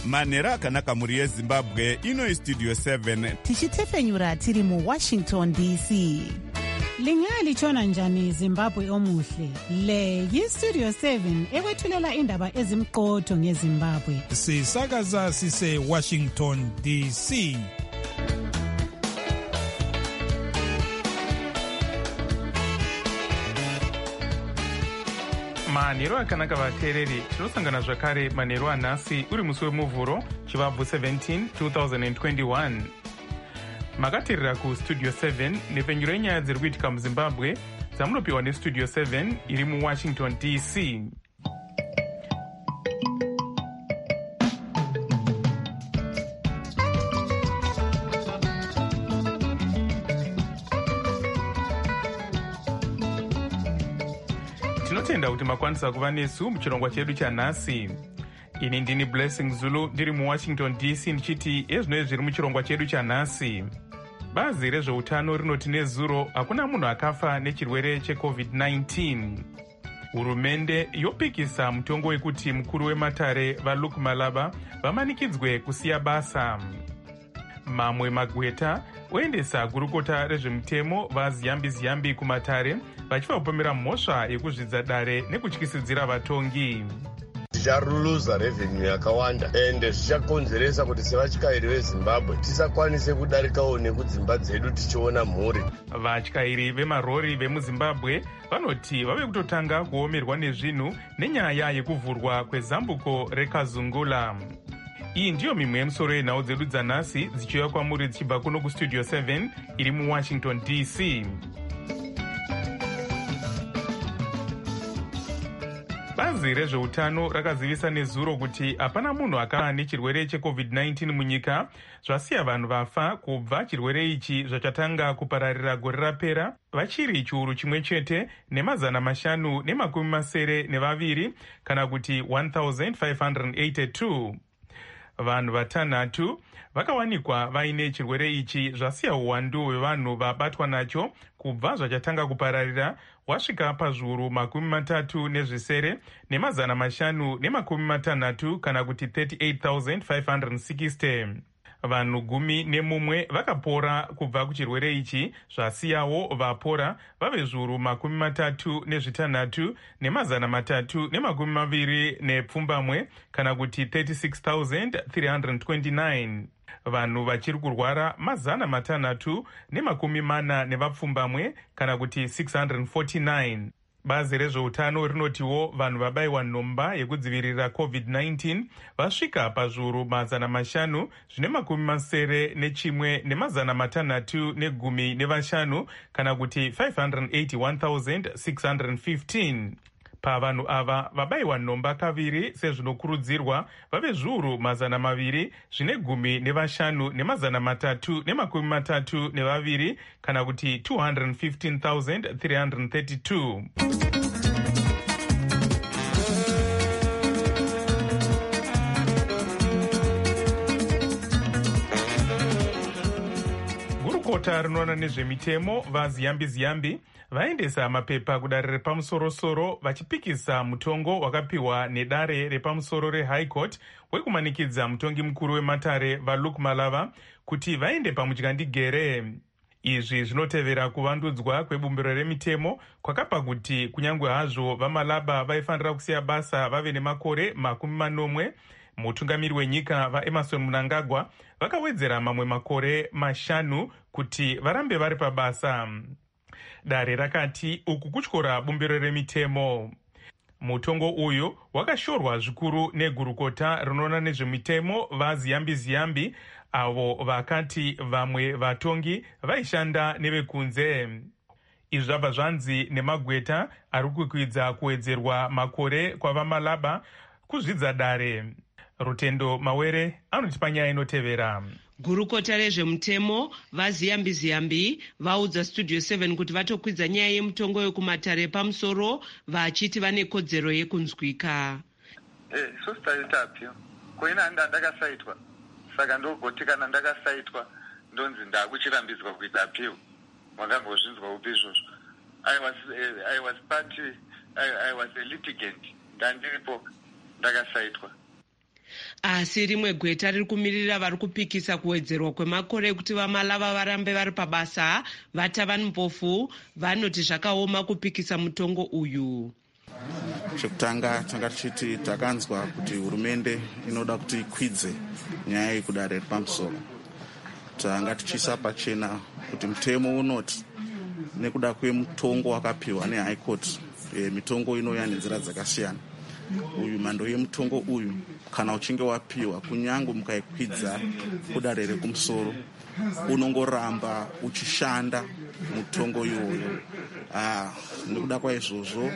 manhero akanaka mhuri yezimbabwe. Ino istudio 7 tichitefenyura tiri muWashington DC. Lingalitshona njani Zimbabwe omuhle? Le yistudio 7 ekwethulela indaba ezimqotho ngeZimbabwe. Sisakaza sise Washington DC. manhero akanaka vateereri, tinosangana zvakare manhero anhasi uri musi wemuvhuro chivabvu 17 2021. Makateerera kustudio 7 nepfenyuro yenyaya dziri kuitika muzimbabwe dzamunopiwa nestudio 7 iri muWashington DC. tinotenda kuti makwanisa kuva nesu muchirongwa chedu chanhasi. Ini ndini Blessing Zulu ndiri muWashington DC ndichiti ezvinoi zviri muchirongwa chedu chanhasi. Bazi rezveutano rinoti nezuro hakuna munhu akafa nechirwere cheCovid-19. Hurumende yopikisa mutongo wekuti mukuru wematare vaLuke Malaba vamanikidzwe kusiya basa. Mamwe magweta oendesa gurukota rezvemutemo vaZiyambi kumatare vachivapomera mhosva yekuzvidza dare nekutyisidzira vatongi. Ticharuluza revenue yakawanda ende zvichakonzeresa kuti sevatyairi veZimbabwe tisakwanise kudarikawo nekudzimba dzedu tichiona mhuri. Vatyairi vemarori vemuZimbabwe vanoti vave kutotanga kuomerwa nezvinhu nenyaya yekuvhurwa kwezambuko reKazungula. Iyi ndiyo mimwe yemusoro yenhau dzedu dzanhasi dzichiuya kwamuri dzichibva kuno kustudio 7 iri muWashington DC. Bazi rezveutano rakazivisa nezuro kuti hapana munhu akafa nechirwere cheCovid-19 munyika, zvasiya vanhu vafa kubva chirwere ichi zvachatanga kupararira gore rapera vachiri chiuru chimwe chete ne572 kana kuti 1582. Vanhu vatanhatu vakawanikwa vaine chirwere ichi zvasiya uwandu hwevanhu vabatwa nacho kubva zvachatanga kupararira wasvika pazviuru 37 ne560 kana kuti 38,560. Vanhu 11 vakapora kubva kuchirwere ichi zvasiyawo vapora vave zviuru 36 ne320 kana kuti 36,329. Vanhu vachiri kurwara 640 kana kuti 649. Bazi rezveutano rinotiwo vanhu vabayiwa nhomba yekudzivirira COVID-19 vasvika pazviuru 571 kana kuti 581,615. Pavanhu ava vabayiwa nhomba kaviri sezvinokurudzirwa vave zviuru 215,332 kana kuti 215,332. Gurukota rinoona nezvemitemo vaZiyambi vaendesa mapepa kudare repamusorosoro vachipikisa mutongo wakapiwa nedare repamusoro reHigh Court wekumanikidza mutongi mukuru wematare vaLuke Malaba kuti vaende pamudyandigere. Izvi zvinotevera kuvandudzwa kwebumbiro remitemo kwakapa kuti kunyange hazvo vaMalaba vaifanira kusiya basa vave nemakore 40, mutungamiri wenyika vaEmerson Mnangagwa vakawedzera mamwe makore 5 kuti varambe vari pabasa. Dare rakati uku kutyora bumbiro remitemo. Mutongo uyu wakashorwa zvikuru negurukota rinoona nezvemitemo vaZiyambi avo vakati vamwe vatongi vaishanda nevekunze. Izvi zvabva zvanzi nemagweta ari kukwidza kuwedzerwa makore kwavaMalaba kuzvidza dare. Rutendo Mawere anotipa nyaya inotevera. Gurukota rezvemutemo vaZiyambi vaudza studio 7 kuti vatokwidza nyaya yemutongo wekumatare pamusoro vachiti vane kodzero yekunzwika. Sositaitapyo koina ndakasaitwa saka ndogoti kana ndakasaitwa ndonzi ndakuchirambidzwa kuita appeal. Mwakambozvinzwa upi izvozvo? I was a litigant ndandiripo ndakasaitwa. asi rimwe gweta riri kumirira vari kupikisa kuwedzerwa kwemakore ekuti vamalava varambe vari pabasa vatava mupofu vanoti zvakaoma kupikisa mutongo uyu. Chekutanga tanga tichiti takanzwa kuti hurumende inoda kuti ikwidze nyaya yekudare repamusoro. Tanga tichisa pachena kuti mutemo unoti nekuda kwemutongo wakapiwa neHigh Court, mitongo inouya nenzira dzakasiyana. Uyu mhando yemutongo uyu kana uchinge wapiwa kunyange mukaikwidza kudare rekumusoro unongoramba uchishanda mutongo iwoyo. Nekuda kwaizvozvo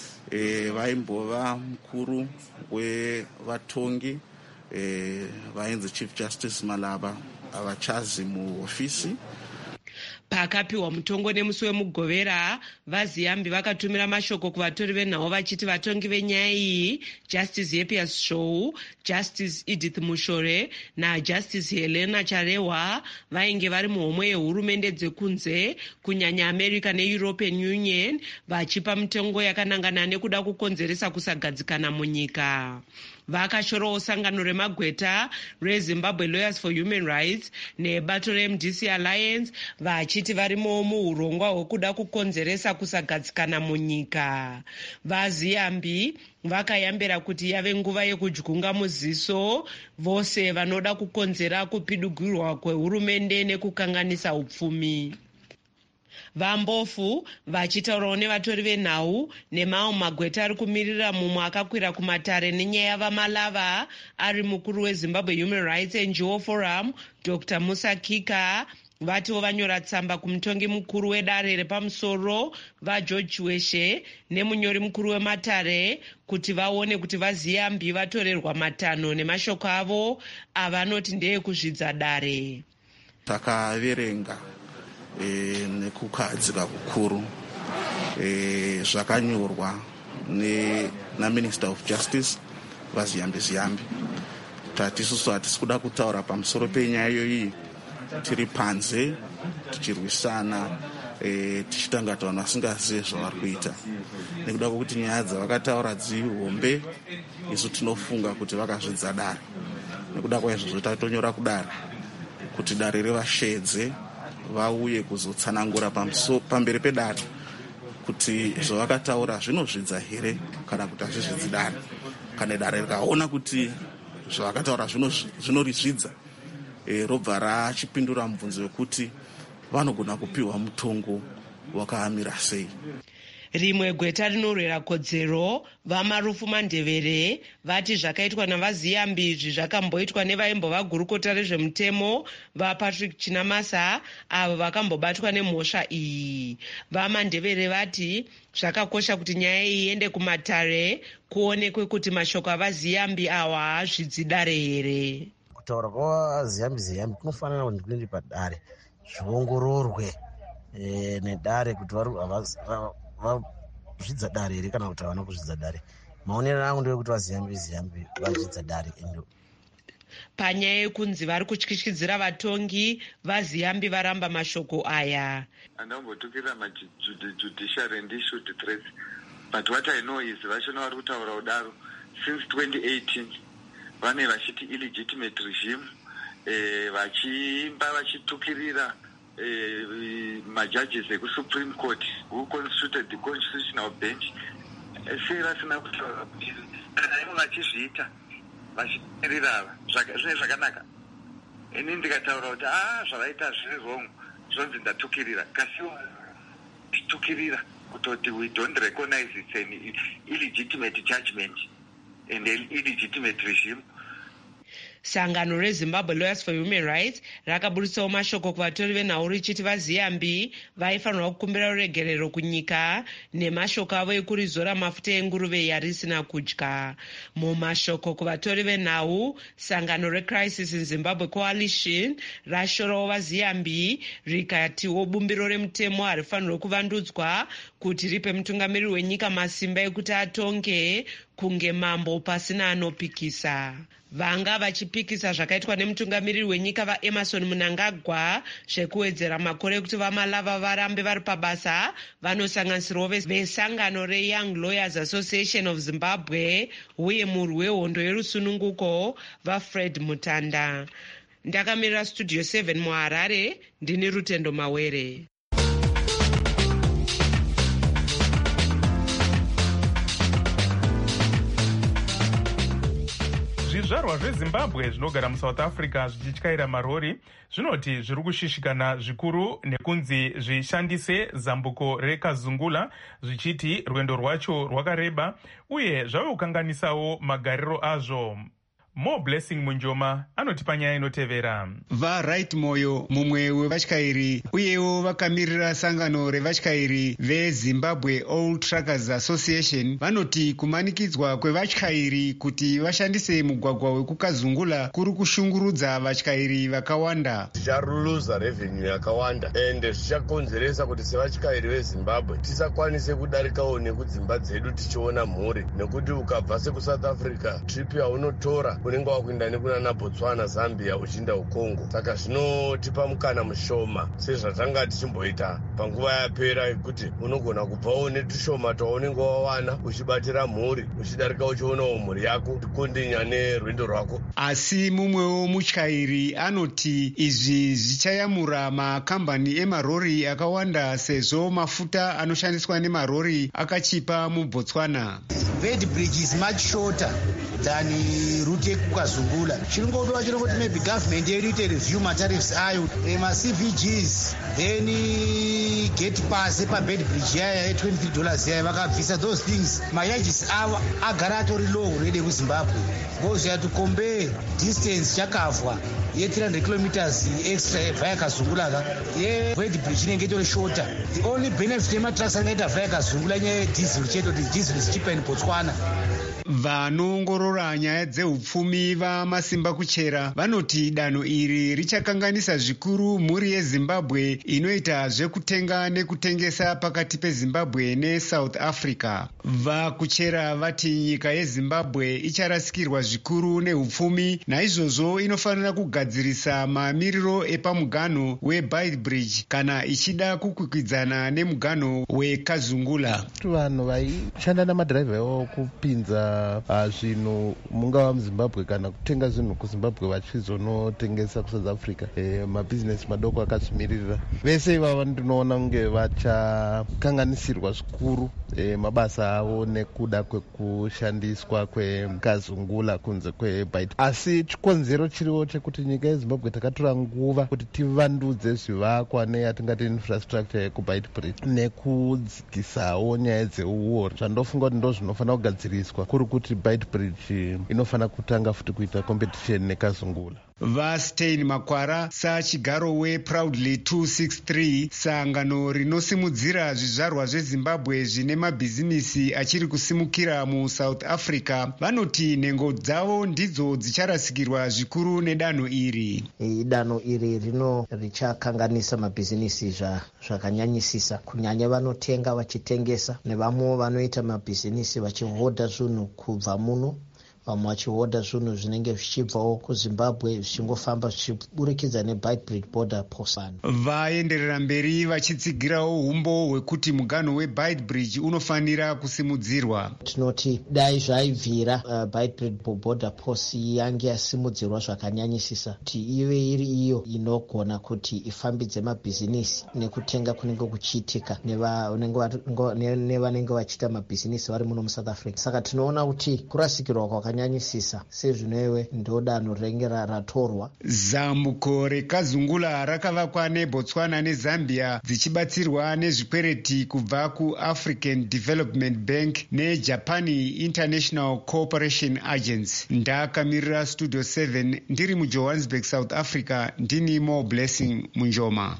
vaimbova mukuru wevatongi vainzi Chief Justice Malaba avachazi muhofisi. Pakapiwa mutongo nemusi wemugovera, vaZiyambi vakatumira mashoko kuvatori venhau vachiti vatongi venyaya iyi, Justice Yepias Shou, Justice Edith Mushore naJustice Helena Charehwa vainge vari muhomwe yehurumende dzekunze kunyanya America neEuropean Union vachipa mutongo yakanangana nekuda kukonzeresa kusagadzikana munyika. Vakashorawo sangano remagweta reZimbabwe Lawyers for Human Rights nebato reMDC Alliance vachiti varimo muurongwa hwekuda kukonzeresa kusagadzikana munyika. VaZiyambi vakayambira kuti yave nguva yekudyunga muziso vose vanoda kukonzera kupidugirwa kwehurumende nekukanganisa upfumi. Vambofu vachitaurawo nevatori venhau nemamwe magweta ari kumirira mumwe akakwira kumatare nenyaya yavamalava ari mukuru weZimbabwe Human Rights NGO Forum Dr. Musa Kika vatiwo vanyora tsamba kumutongi mukuru wedare repamusoro vaGeorge Weshe nemunyori mukuru wematare kuti vaone kuti vaZiyambi vatorerwa matanho nemashoko avo avanoti ndeyekuzvidza dare. Takaverenga nekukadzika kukuru zvakanyorwa naMinister of Justice vaZiyambi. Tatisusu hatisi kuda kutaura pamusoro penyaya iyoyi, tiri panze tichirwisana tichitanga kuti vanhu vasingazive zvavari kuita. Nekuda kwokuti nyaya dzavakataura dzihombe, isu tinofunga kuti vakazvidza dare. Nekuda kwaizvozvo tatonyora kudare kuti dare revashedze vauye kuzotsanangura pamberi pedare kuti zvavakataura zvinozvidza here kana kuti hazvizvidzi dare. Kana dare rikaona kuti zvavakataura zvinorizvidza, robva rachipindura mubvunzo wekuti vanogona kupiwa mutongo wakaamira sei. Rimwe gweta rinorwera kodzero vaMarufu Mandevere vati zvakaitwa navaZiyambi izvi zvakamboitwa nevaimbova gurukota rezvemutemo vaPatrick Chinamasa avo vakambobatwa nemhosva iyi. VaMandevere vati zvakakosha kuti nyaya iyi iende kumatare kuonekwe kuti mashoko avaZiyambi awa haazvidzi dare here. Kutaura kwavaZiyambi kunofanira kuti kuende padare zviongororwe nedare kuti vazvidza dare here kana kuti havana kuzvidza dare. Maonero angu ndeyekuti vaZiyambi vazvidza dare. Panyaya yekunzi vari kutyityidzira vatongi, vaZiyambi varamba mashoko aya. Andambotukira majudiciary and issued threats, but what I know is vachona vari kutaura kudaro since 2018 vane vachiti illegitimate regime, vachimba vachitukirira majudges ekuSupreme Court who constituted the constitutional bench. Sei vasina kutaura kuti kana vachizviita vachimirira zvine zvakanaka. Ini ndikataura kuti zvavaita zviri wrong zvonzi ndatukirira, kasiwo titukirira kutoti we don't recognize it's an illegitimate judgment and an illegitimate regime. Sangano reZimbabwe Lawyers for Human Rights rakaburitsawo mashoko kuvatori venhau richiti vaZiyambi vaifanirwa kukumbira ruregerero kunyika nemashoko avo ekurizora mafuta enguruve yarisina kudya. Mumashoko kuvatori venhau, sangano reCrisis in Zimbabwe Coalition rashorawo vaZiyambi rikatiwo bumbiro remutemo harifanirwa kuvandudzwa kuti ripe mutungamiriri wenyika masimba ekuti atonge kunge mambo pasina anopikisa. Vanga vachipikisa zvakaitwa nemutungamiriri wenyika vaEmerson Mnangagwa zvekuwedzera makore kuti vaMalava varambe vari pabasa vanosanganisirawo vesangano reYoung Lawyers Association of Zimbabwe uye murwi wehondo yerusununguko vaFred Mutanda. Ndakamirira Studio 7 muHarare, ndini Rutendo Mawere. Zvizvarwa zveZimbabwe zvinogara muSouth Africa zvichityaira marori zvinoti zviri kushishikana zvikuru nekunzi zvishandise zambuko reKazungula zvichiti rwendo rwacho rwakareba uye zvave kukanganisawo magariro azvo. More Blessing Munjoma anotipa nyaya inotevera. VaRight Moyo, mumwe wevatyairi uyewo vakamirira sangano revatyairi veZimbabwe All Truckers Association, vanoti kumanikidzwa kwevatyairi kuti vashandise mugwagwa wekuKazungula kuri kushungurudza vatyairi vakawanda. Ticharuluza revenue yakawanda ende zvichakonzeresa kuti sevatyairi veZimbabwe tisakwanise kudarikawo nekudzimba dzedu tichiona mhuri, nekuti ukabva seku-South Africa trip yaunotora unenge wakuenda nekuna Botswana, Zambia uchienda kuCongo. Saka zvinotipa mukana mushoma sezvatanga tichimboita panguva yapera yekuti unogona kubvawo netushoma twaunenge wawana uchibatira mhuri uchidarika uchionawo mhuri yako tikondinya nerwendo rwako. Asi mumwewo mutyairi anoti izvi zvichayamura makambani emarori akawanda sezvo mafuta anoshandiswa nemarori akachipa muBotswana. Bed bridge is much shorter than route kuKazungula. Chiringodova chirongoti maybe government yedu ite review matariffs ayo ma-CVGs then get pass pabed bridge yaya $23 yaya vakabvisa those things. Mayajis ava agara atori low already kuZimbabwe because you have to compare distance chakavwa ye300 kilometers extra via Kazungula ye-bed bridge inenge itori shorter. The only benefit yematrucks angaita via Kazungula nyaya yedhiesel cheto kuti diesel is cheaper in Botswana. Vanoongorora nyaya dzeupfumi vamasimba kuchera vanoti danho iri richakanganisa zvikuru mhuri yeZimbabwe inoita zvekutenga nekutengesa pakati peZimbabwe neSouth Africa. Vakuchera vati nyika yeZimbabwe icharasikirwa zvikuru neupfumi, naizvozvo inofanira kugadzirisa mamiriro epamuganho weBeitbridge kana ichida kukwikwidzana nemuganho weKazungula. Vanhu vaishanda namadhiraivha avo kupinza zvinhu mungava muZimbabwe kana kutenga zvinhu kuZimbabwe vachizonotengesa kuSouth Africa, mabhizinesi madoko akazvimirira, vese ivava ndinoona kunge vachakanganisirwa zvikuru mabasa avo nekuda kwekushandiswa kweKazungula kunze kweBait. Asi chikonzero chiriwo chekuti nyika yeZimbabwe takatora nguva kuti tivandudze zvivakwa neyatingati infrastructure yekuBeitbridge nekudzigisawo nyaya dzeuori, zvandofunga kuti ndo zvinofanira kugadziriswa kuri kuti Beitbridge inofanira kutanga futi kuita competition neKazungula. VaStein Makwara sachigaro weProudly 263, sangano rinosimudzira zvizvarwa zveZimbabwe zvine mabhizinisi achiri kusimukira muSouth Africa, vanoti nhengo dzavo ndidzo dzicharasikirwa zvikuru nedanho iri. Danho iri richakanganisa mabhizinisi zvakanyanyisisa, kunyanya vanotenga vachitengesa nevamwe vanoita mabhizinisi vachihodha zvinhu kubva muno, vamwe vachihodha zvinhu zvinenge zvichibvawo kuZimbabwe zvichingofamba zvichiburikidza neBeitbridge border post. Vaenderera mberi vachitsigirawo umbo hwekuti muganho weBeitbridge unofanira kusimudzirwa. Tinoti dai zvaibvira Beitbridge border post yange yasimudzirwa zvakanyanyisisa kuti ive iri iyo inogona kuti ifambidze mabhizinisi nekutenga kunenge kuchiitika nevanenge vachiita mabhizinisi vari muno muSouth Africa. Saka tinoona kuti kurasikirwa kwakanyanyisisa sezvinoiwe ndo danho rinenge ratorwa. Zambuko reKazungula rakavakwa neBotswana neZambia dzichibatsirwa nezvikwereti kubva kuAfrican Development Bank neJapan International Cooperation Agency. Ndakamirira Studio 7 ndiri muJohannesburg, South Africa, ndini More Blessing Munjoma.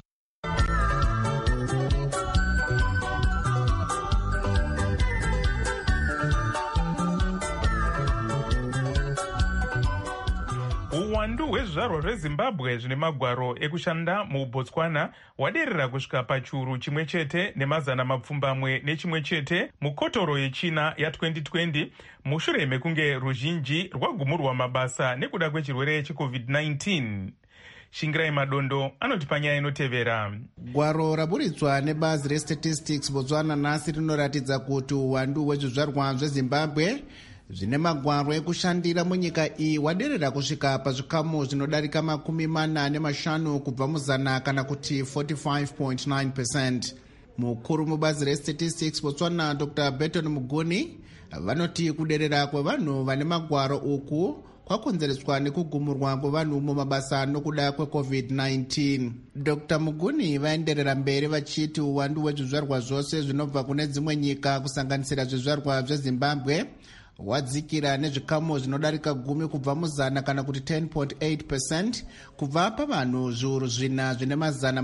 Uwandu wezvizvarwa zvezimbabwe zvine magwaro ekushanda mubotswana waderera kusvika pachiuru chimwe chete nemazana mapfumbamwe nechimwe chete mukotoro yechina ya2020 mushure mekunge ruzhinji rwagumurwa mabasa nekuda kwechirwere cheCovid-19. Shingirai Madondo anoti panyaya inotevera. Gwaro raburitswa nebazi restatistics Botswana nhasi rinoratidza kuti uwandu hwezvizvarwa zvezimbabwe zvine magwaro ekushandira munyika iyi waderera kusvika pazvikamu zvinodarika 45 kubva muzana kana kuti 45.9%. Mukuru mubazi restatistics Botswana Dr. Beton Muguni vanoti kuderera kwevanhu vane magwaro uku kwakonzereswa nekugumurwa kwevanhu mumabasa nokuda kweCovid-19. Dr. Muguni vaenderera mberi vachiti uwandu hwezvizvarwa zvose zvinobva kune dzimwe nyika kusanganisira zvizvarwa zveZimbabwe wadzikira nezvikamu zvinodarika 10 kubva muzana kana kuti 10.8% kubva pavanhu zviuru zvina zvine mazana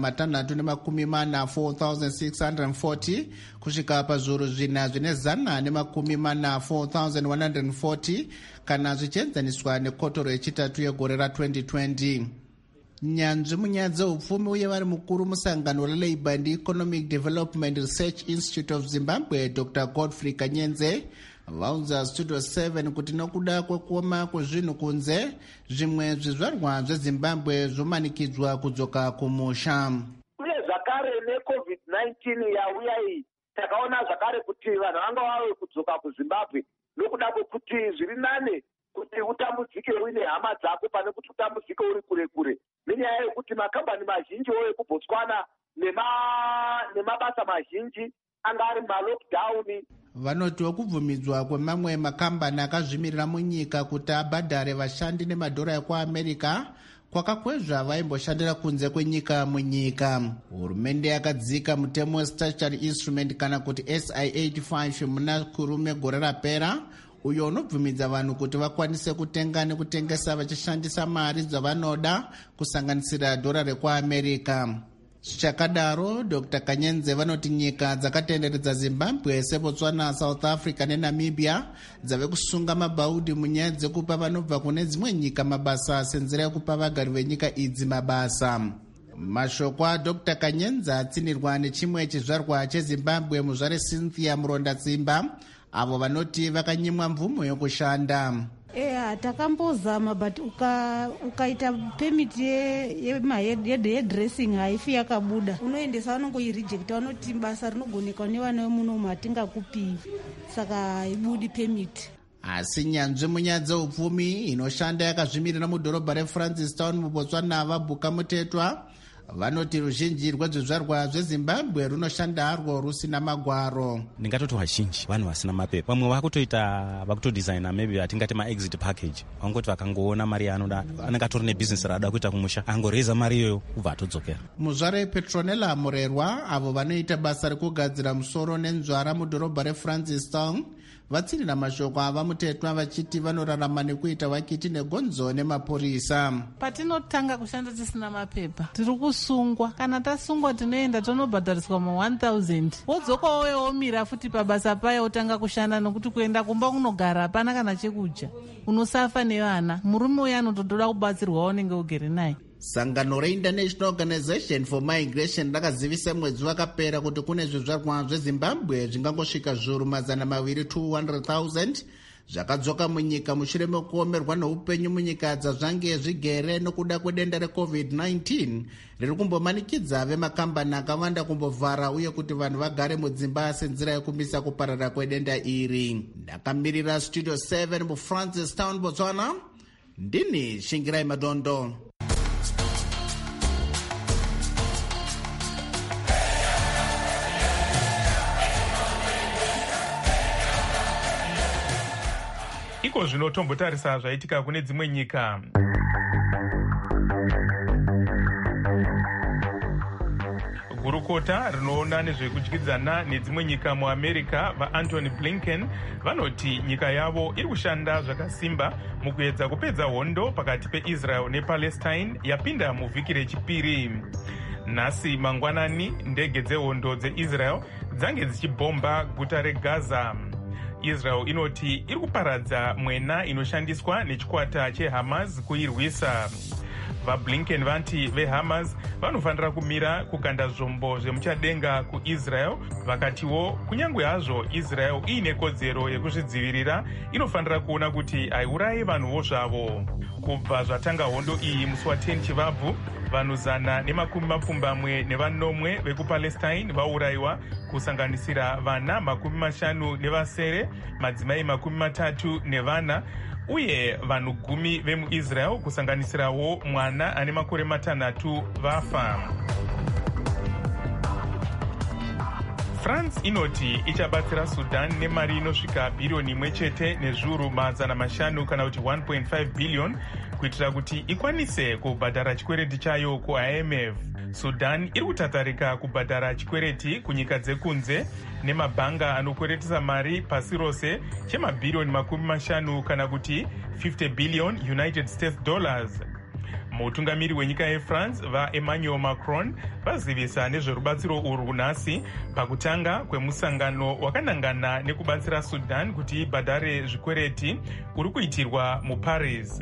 340 kusvika pazviuru zvina zvine zana nemakumi 4140 kana zvichienzaniswa nekotoro yechitatu yegore ra2020. Nyanzvi munyaya dzeupfumi uye vari mukuru musangano reLabour and Economic Development Research Institute of Zimbabwe Dr. Godfrey Kanyenze vaudza Studio 7 kuti nokuda kwekuoma kwezvinhu kunze zvimwe zvizvarwa zveZimbabwe zvomanikidzwa kudzoka kumusha. Uye zvakare neCovid-19 yauya iyi takaona zvakare kuti vanhu vanga vave kudzoka kuZimbabwe nokuda kwekuti zviri nane kuti utambudzike uine hama dzako pane kuti utambudzike uri kure kure, nenyaya yekuti makambani mazhinji ekuBotswana nemabasa mazhinji anga ari malockdown. Vanotiwo kubvumidzwa kwemamwe makambani akazvimirira munyika kuti abhadhare vashandi nemadhora ekuAmerica kwakakwezva vaimboshandira kunze kwenyika munyika. Hurumende yakadzika mutemo westatutory instrument kana kuti SI85 muna kurume gore rapera uyo unobvumidza vanhu kuti vakwanise kutenga nekutengesa vachishandisa mari dzavanoda kusanganisira dhora rekuAmerica. Zvichakadaro Dr. Kanyenze vanoti nyika dzakatenderedza Zimbabwe seBotswana, South Africa neNamibia dzave kusunga mabhaudhi munyaya dzekupa vanobva kune dzimwe nyika mabasa senzira yekupa vagari venyika idzi mabasa. Mashoko aDr. Kanyenze atsinirwa nechimwe chizvarwa cheZimbabwe muzvare Cynthia Muronda-Tsimba avo vanoti vakanyimwa mvumo yokushanda. Takambozama but ukaita permit yedressing haifi yakabuda unoendesa vanongoirejecta vanoti basa rinogoneka nevana vemunomu hatingakupi saka haibudi permit. Asi nyanzvi munyaya dzeupfumi inoshanda yakazvimirira mudhorobha reFrancistown muBotswana vabhuka mutetwa vanoti ruzhinji rwezvizvarwa zveZimbabwe runoshanda harwo rusina magwaro. Ndingatoti vazhinji vanhu vasina mapepa, vamwe vakutodesigna maybe atingati maexit package, vangoti vakangoona mari yaanoda anenge atori nebusiness raada kuita kumusha angoreza mari iyoyo kubva atodzokera. Muzvare Petronella Murerwa avo vanoita basa rekugadzira musoro nenzvara mudhorobha reFrancistown vatsinira mashoko ava mutetwa vachiti vanorarama nekuita vakiti negonzo nemapurisa. Patinotanga kushanda tisina mapepa tiri kusungwa, kana tasungwa tinoenda tonobhadhariswa ma1000 wodzoka womira futi pabasa paya otanga kushanda nokuti kuenda kumba kunogara hapana kana chekudya, unosafa nevana, murume uya anototoda kubatsirwa unenge ugere naye. Sangano reInternational Organization for Migration rakazivisa mwedzi wakapera kuti kune zvizvarwa zveZimbabwe zvingangosvika zviuru 200,000 zvakadzoka munyika mushure mekuomerwa neupenyu munyika dzazvange zvigere nokuda kwedenda reCovid-19 riri kumbomanikidza vemakambani akawanda kumbovhara uye kuti vanhu vagare mudzimba senzira yekumisa kuparara kwedenda iri. Ndakamirira Studio 7 muFrancistown, Botswana, ndini Shingirai Madondo. Iko zvino tombotarisa zvaitika kune dzimwe nyika. Gurukota rinoona nezvekudyidzana nedzimwe nyika muAmerica vaAntony Blinken vanoti nyika yavo iri kushanda zvakasimba mukuedza kupedza hondo pakati peIsrael nePalestine yapinda muvhiki rechipiri. Nhasi mangwanani ndege dzehondo dzeIsrael dzange dzichibhomba guta reGaza. Israel inoti iri kuparadza mwena inoshandiswa nechikwata cheHamas kuirwisa. VaBlinken vanti veHamas vanofanira kumira kukanda zvombo zvemuchadenga kuIsrael. Vakatiwo kunyange hazvo Israel iine kodzero yekuzvidzivirira, inofanira kuona kuti haiurayi vanhuwo zvavo. Kubva zvatanga hondo iyi musi wa10 Chivabvu, vanhu 120 vekupalestine vaurayiwa, kusanganisira vana 50 nevasere, madzimai 30 nevana, uye vanhu 10 vemuIsrael kusanganisirawo mwana ane makore 6 vafa. France inoti ichabatsira Sudan nemari inosvika bhirioni 1 nezviuru 500 kana kuti 1.5 billion kuitira kuti ikwanise kubhadhara chikwereti chayo kuIMF. Sudan iri kutatarika kubhadhara chikwereti kunyika dzekunze nemabhanga anokweretesa mari pasi rose chemabhirioni 50 kana kuti 50 billion United States dollars. Mutungamiri wenyika yeFrance vaEmmanuel Macron vazivisa nezverubatsiro urwu nhasi pakutanga kwemusangano wakanangana nekubatsira Sudan kuti ibhadhare zvikwereti uri kuitirwa muParis.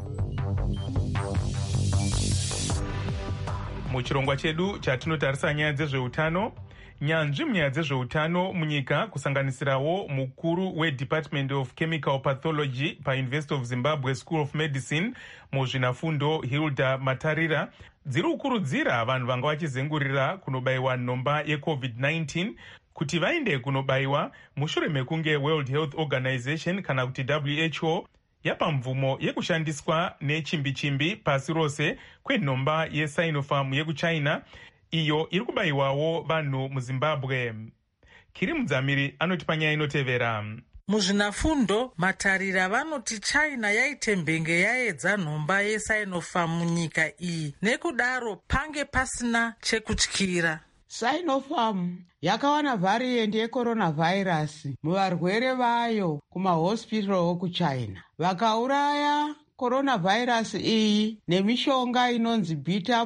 Muchirongwa chedu chatinotarisa nyaya dzezveutano, nyanzvi munyaya dzezveutano munyika kusanganisirawo mukuru weDepartment of Chemical Pathology paUniversity of Zimbabwe School of Medicine muzvinafundo Hilda Matarira dziri kukurudzira vanhu vanga vachizengurira kunobayiwa nhomba yeCovid-19 kuti vaende kunobayiwa mushure mekunge World Health Organization kana kuti WHO yapa mvumo yekushandiswa nechimbi-chimbi pasi rose kwenhomba yeSinopharm yekuChina iyo iri kubayiwawo vanhu muZimbabwe. Kiri Mudzamiri anoti panyaya inotevera. Muzvinafundo Matarira vanoti China yaite mbenge yaedza nhomba yeSinopharm munyika iyi, nekudaro pange pasina chekutyira. Sinopharm yakawana variant yeCoronavirus muvarwere vayo kumahospital kuChina, vakauraya coronavirus iyi nemishonga inonzi beta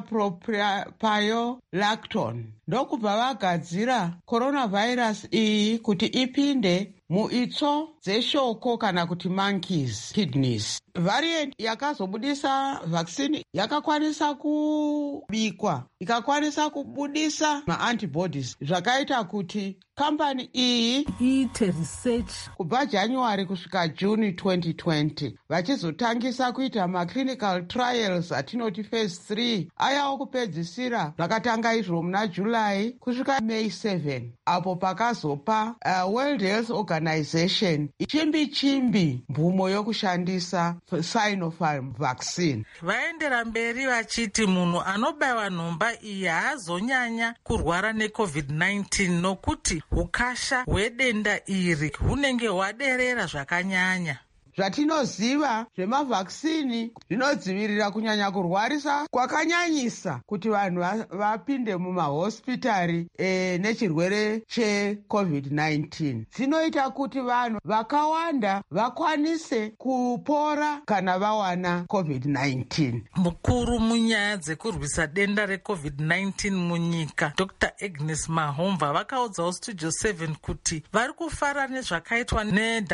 propiolactone. Ndokubva vagadzira coronavirus iyi kuti ipinde muitsvo dzeshoko kana kuti monkeys kidneys. Variant yakazobudisa vaccine yakakwanisa kubikwa ikakwanisa kubudisa maantibodies, zvakaita kuti kambani iyi iite research kubva January kusvika June 2020 vachizotangisa kuita maclinical trials atinoti phase 3 ayawo kupedzisira zvakatanga izvo muna July kusvika May 7 apo pakazopa World Health Organization chimbi-chimbi mvumo yokushandisa Sinopharm vaccine. Vaendera mberi vachiti munhu anobayiwa nhomba iyi haazonyanya kurwara neCovid-19 nokuti ukasha hwedenda iri hunenge hwaderera zvakanyanya. Zvatinoziva zvemavhaksini zvinodzivirira kunyanya kurwarisa kwakanyanyisa kuti vanhu vapinde mumahospitari nechirwere cheCovid-19. Zvinoita kuti vanhu vakawanda vakwanise kupora kana vawana COVID-19. Mukuru munyaya dzekurwisa denda reCovid-19 munyika Dr. Agnes Mahomva vakaudzawo Studio 7 kuti vari kufara nezvakaitwa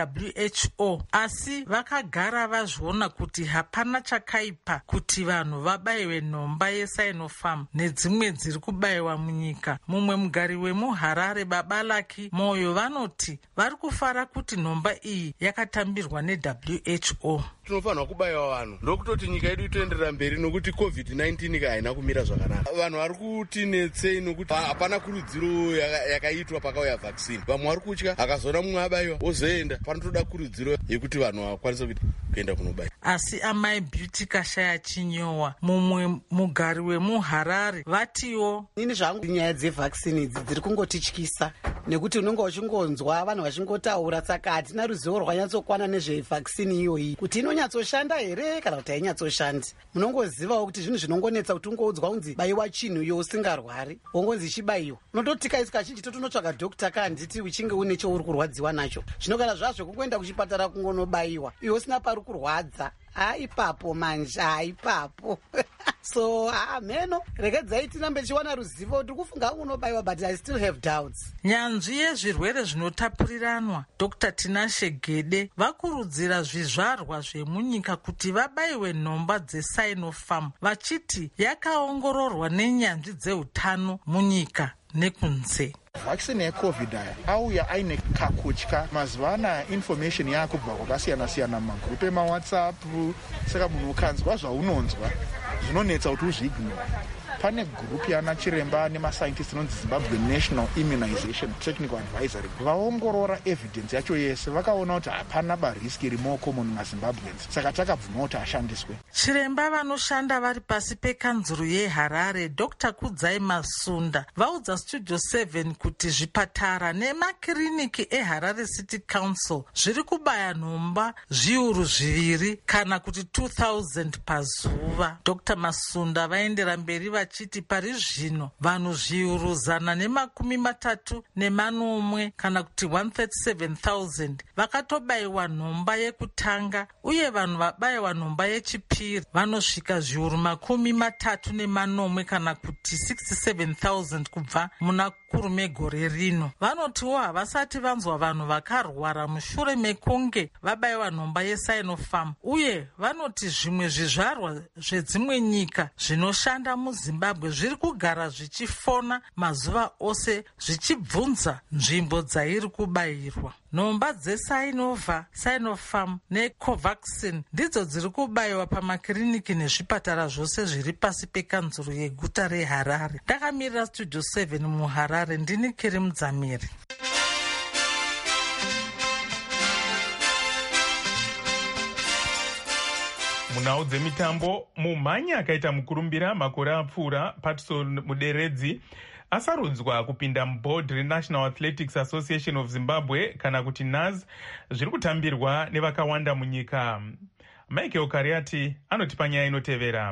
neWHO asi vakagara vazviona kuti hapana chakaipa kuti vanhu vabayiwe nhomba yeSinopharm nedzimwe dziri kubayiwa munyika. Mumwe mugari wemuHarare Babalaki Moyo vanoti vari kufara kuti nhomba iyi yakatambirwa neWHO. Tinofanirwa kubayiwa vanhu ndokutoti nyika yedu itoenderera mberi nokuti COVID-19 haina kumira zvakanaka. Vanhu vari kuti netsei nokuti hapana kurudziro yakaitwa pakauya vaccine. Vamwe vari kutya akazoona mumwe abayiwa ozoenda. Panotoda kurudziro yekuti vanhu vakwanise kuenda kunobayiwa. Asi amai Beauty Kashaya Chinyowa mumwe mugari wemuHarare vatiwo ini zvangu nyaya dzevaccine idzi dziri kungotityisa nekuti unenge uchingonzwa vanhu vachingotaura saka hatina ruzivo rwanyatsokwana nezvevaccine iyoyi kuti inonyatsoshanda here kana kuti hainyatshoshandi. Munongozivawo kuti zvinhu zvinongonetsa kuti ungoudzwa unzi bayiwa chinhu iyo usingarwari wongonzi ichibayiwa unototika isu kazhinji totonotsvaga dhokta kanditi uchinge une chouri kurwadziwa nacho. Zvino kana zvazvo kungoenda kuchipatara kungonobayiwa iwe usina pari kurwadza haipapo manje haipapo so mheno regedzai tirambe tichiwana ruzivo. tiri kufunga unobayiwa but I still have doubts. Nyanzvi yezvirwere zvinotapuriranwa Dr. Tinashe Gede vakurudzira zvizvarwa zvemunyika kuti vabayiwe nhomba dzeSinopharm vachiti yakaongororwa nenyanzvi dzeutano munyika nekunze. Vaccine yeCovid auya aine kakutya. Mazuva anaya information yakubva kwakasiyana-siyana mumagrupu emaWhatsApp, saka munhu ukanzwa zvaunonzwa zvinonetsa kuti uzviignore. Pane gurupu yana chiremba nemascientist inonzi Zimbabwe National Immunization Technical Advisory. Vaongorora evidence yacho yese vakaona kuti hapana bariski rimoko munhu maZimbabweans, saka takabvuma kuti ashandiswe. Chiremba vanoshanda vari pasi pekanzuru yeHarare Dr. Kudzai Masunda vaudza Studio 7 kuti zvipatara nemakiriniki eHarare City Council zviri kubaya nhomba zviuru zviviri kana kuti 2000 pazuva. Dr. Masunda vaendera mberi vachiti pari zvino vanhu zviuru 130 kana kuti 137,000 vakatobayiwa nhomba yekutanga uye vanhu vabayiwa nhomba yechipiri vanosvika zviuru 30 kana kuti 67,000 kubva muna kurume gore rino. Vanotiwo havasati vanzwa vanhu vakarwara mushure mekunge vabayiwa nhomba yeSinopharm uye vanoti zvimwe zvizvarwa zvedzimwe nyika zvinoshanda muZimbabwe zviri kugara zvichifona mazuva ose zvichibvunza nzvimbo dzairi kubayirwa. Nhomba Sinopharm neCovaxin ndidzo dziri kubayiwa pamakiriniki nezvipatara zvose zviri pasi pekanzuru yeguta reHarare. Ndakamirira Studio 7 muHarare, ndini Kiri Mudzamiri. Munhau dzemitambo, mumhanyi akaita mukurumbira makore apfuura Patson Muderedzi asarudzwa kupinda muboard reNational Athletics Association of Zimbabwe kana kuti NAZ zviri kutambirwa nevakawanda munyika. Michael Kariati anotipa nyaya inotevera.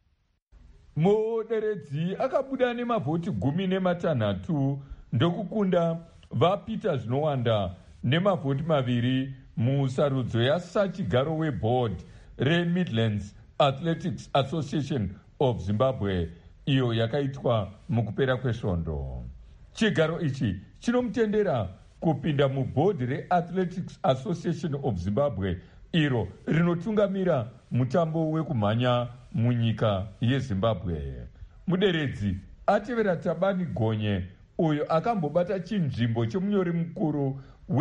Muderedzi akabuda nemavhoti 16 ndokukunda vaPeter Zvinowanda nemavhoti 2 musarudzo yasachigaro weboard reMidlands Athletics Association of Zimbabwe iyo yakaitwa mukupera kwesvondo. Chigaro ichi chinomutendera kupinda mubhodhi reAthletics Association of Zimbabwe iro rinotungamira mutambo wekumhanya munyika yeZimbabwe. Muderedzi atevera Tabani Gonye uyo akambobata chinzvimbo chemunyori mukuru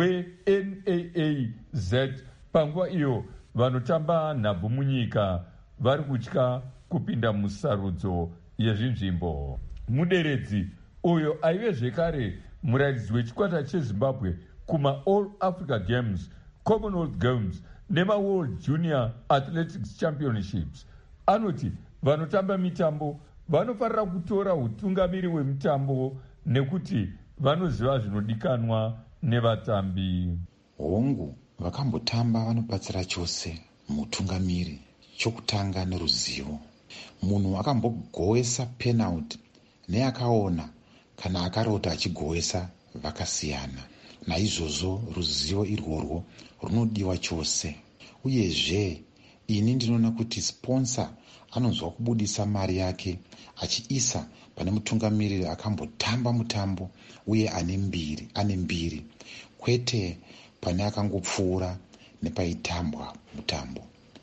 weNAAZ panguva iyo vanotamba nhabvu munyika vari kutya kupinda musarudzo yezvinzvimbo. Muderedzi uyo aive zvekare murairidzi wechikwata cheZimbabwe kuma-All Africa Games, Commonwealth Games nemaWorld Junior Athletics Championships anoti vanotamba mitambo vanofarira kutora utungamiri hwemutambo nekuti vanoziva zvinodikanwa nevatambi. Hongu vakambotamba vanobatsira chose mutungamiri. Chokutanga neruzivo. Munhu akambogowesa penalty neakaona kana akarota achigowesa vakasiyana. Naizvozvo ruzivo irworwo runodiwa chose. Uyezve ini ndinoona kuti sponsor anonzwa kubudisa mari yake achiisa pane mutungamiriri akambotamba mutambo uye ane mbiri kwete pane akangopfuura nepaitambwa mutambo.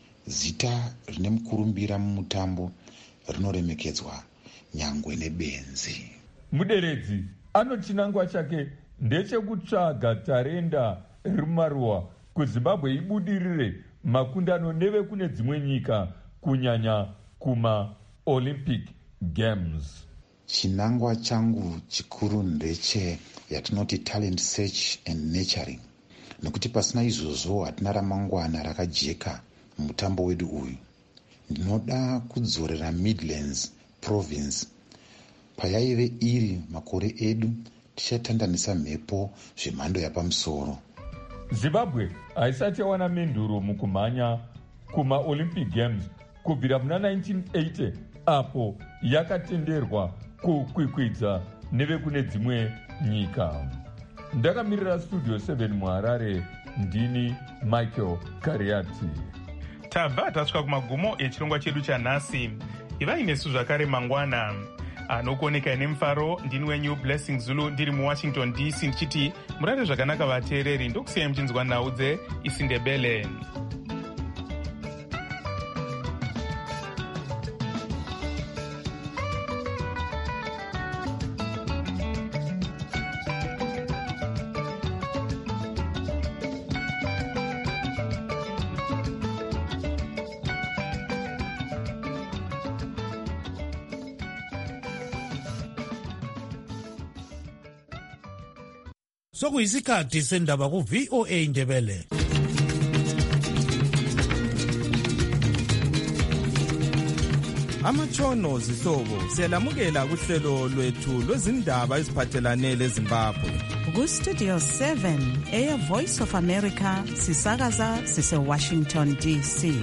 Zita rine mukurumbira mumutambo rinoremekedzwa nyangwe nebenzi. Muderedzi anochinangwa chake ndechekutsvaga tarenda rimumaruwa kuZimbabwe ibudirire makundano nevekune dzimwe nyika kunyanya kuma-Olympic Games. Chinangwa changu chikuru ndeche yatinoti talent search and nurturing. Nekuti pasina izvozvo hatina ramangwana rakajeka mutambo wedu uyu. Ndinoda kudzorera Midlands province payaive iri makore edu tichatandanisa mhepo zvemhando yapamusoro. Zimbabwe haisati yawana menduro mukumhanya kuma-Olympic Games kubvira muna 1980 apo yakatenderwa kukwikwidza nevekune dzimwe nyika. Ndakamirira Studio 7 muHarare, ndini Michael Kariati. tabva tasvika kumagumo echirongwa chedu chanhasi. Ivai nesu zvakare mangwana anokuoneka nemufaro. Ndini wenyu Blessing Zulu ndiri muWashington DC ndichiti murare zvakanaka vateereri. Ndokusiyai muchinzwa nhau dzeIsindebele. Sokuyisikhathi sendaba ku-VOA Indebele. Amatshono zihlobo siyalamukela kuhlelo lwethu lwezindaba eziphathelane leZimbabwe. Ku-Studio 7 Air Voice of America sisakaza sise-Washington DC.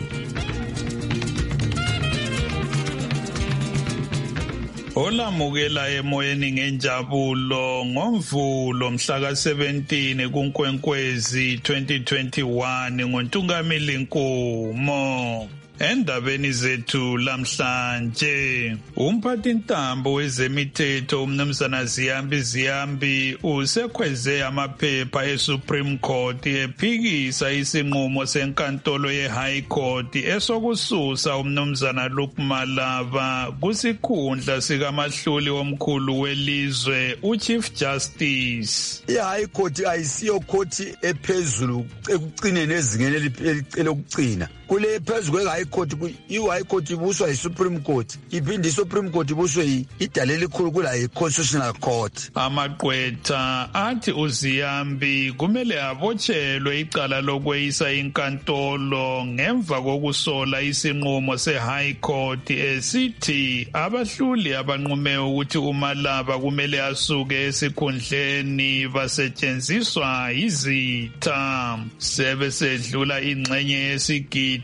Olamukela emoyeni ngenjabulo ngoMvulo mhla ka-17 kuNkwenkwezi 2021 ngoNtungamili Nkomo. Endabeni zethu lamhlanje, umphathintambo wezemithetho umnumzana Ziyambi usekhweze amaphepha eSupreme Court ephikisa isinqumo senkantolo yeHigh Court esokususa umnumzana Luke Malava kusikhundla sikamahluli omkhulu welizwe uChief Justice. IHigh Court ayisiyo court ephezulu ekucineni ezingeni elokucina. Kule phezulu kwe-High Court, i-High Court ibuswa yi-Supreme Court, iphinde i-Supreme Court ibuswe idale elikhulu kula yi-Constitutional Court. Amagqwetha athi uZiyambi kumele abotshelwe icala lokweyisa inkantolo ngemva kokusola isinqumo se-High Court esithi abahluli abanqume ukuthi uMalava kumele asuke esikhundleni basetshenziswa izitha. Sebesedlula ingxenye yesigidi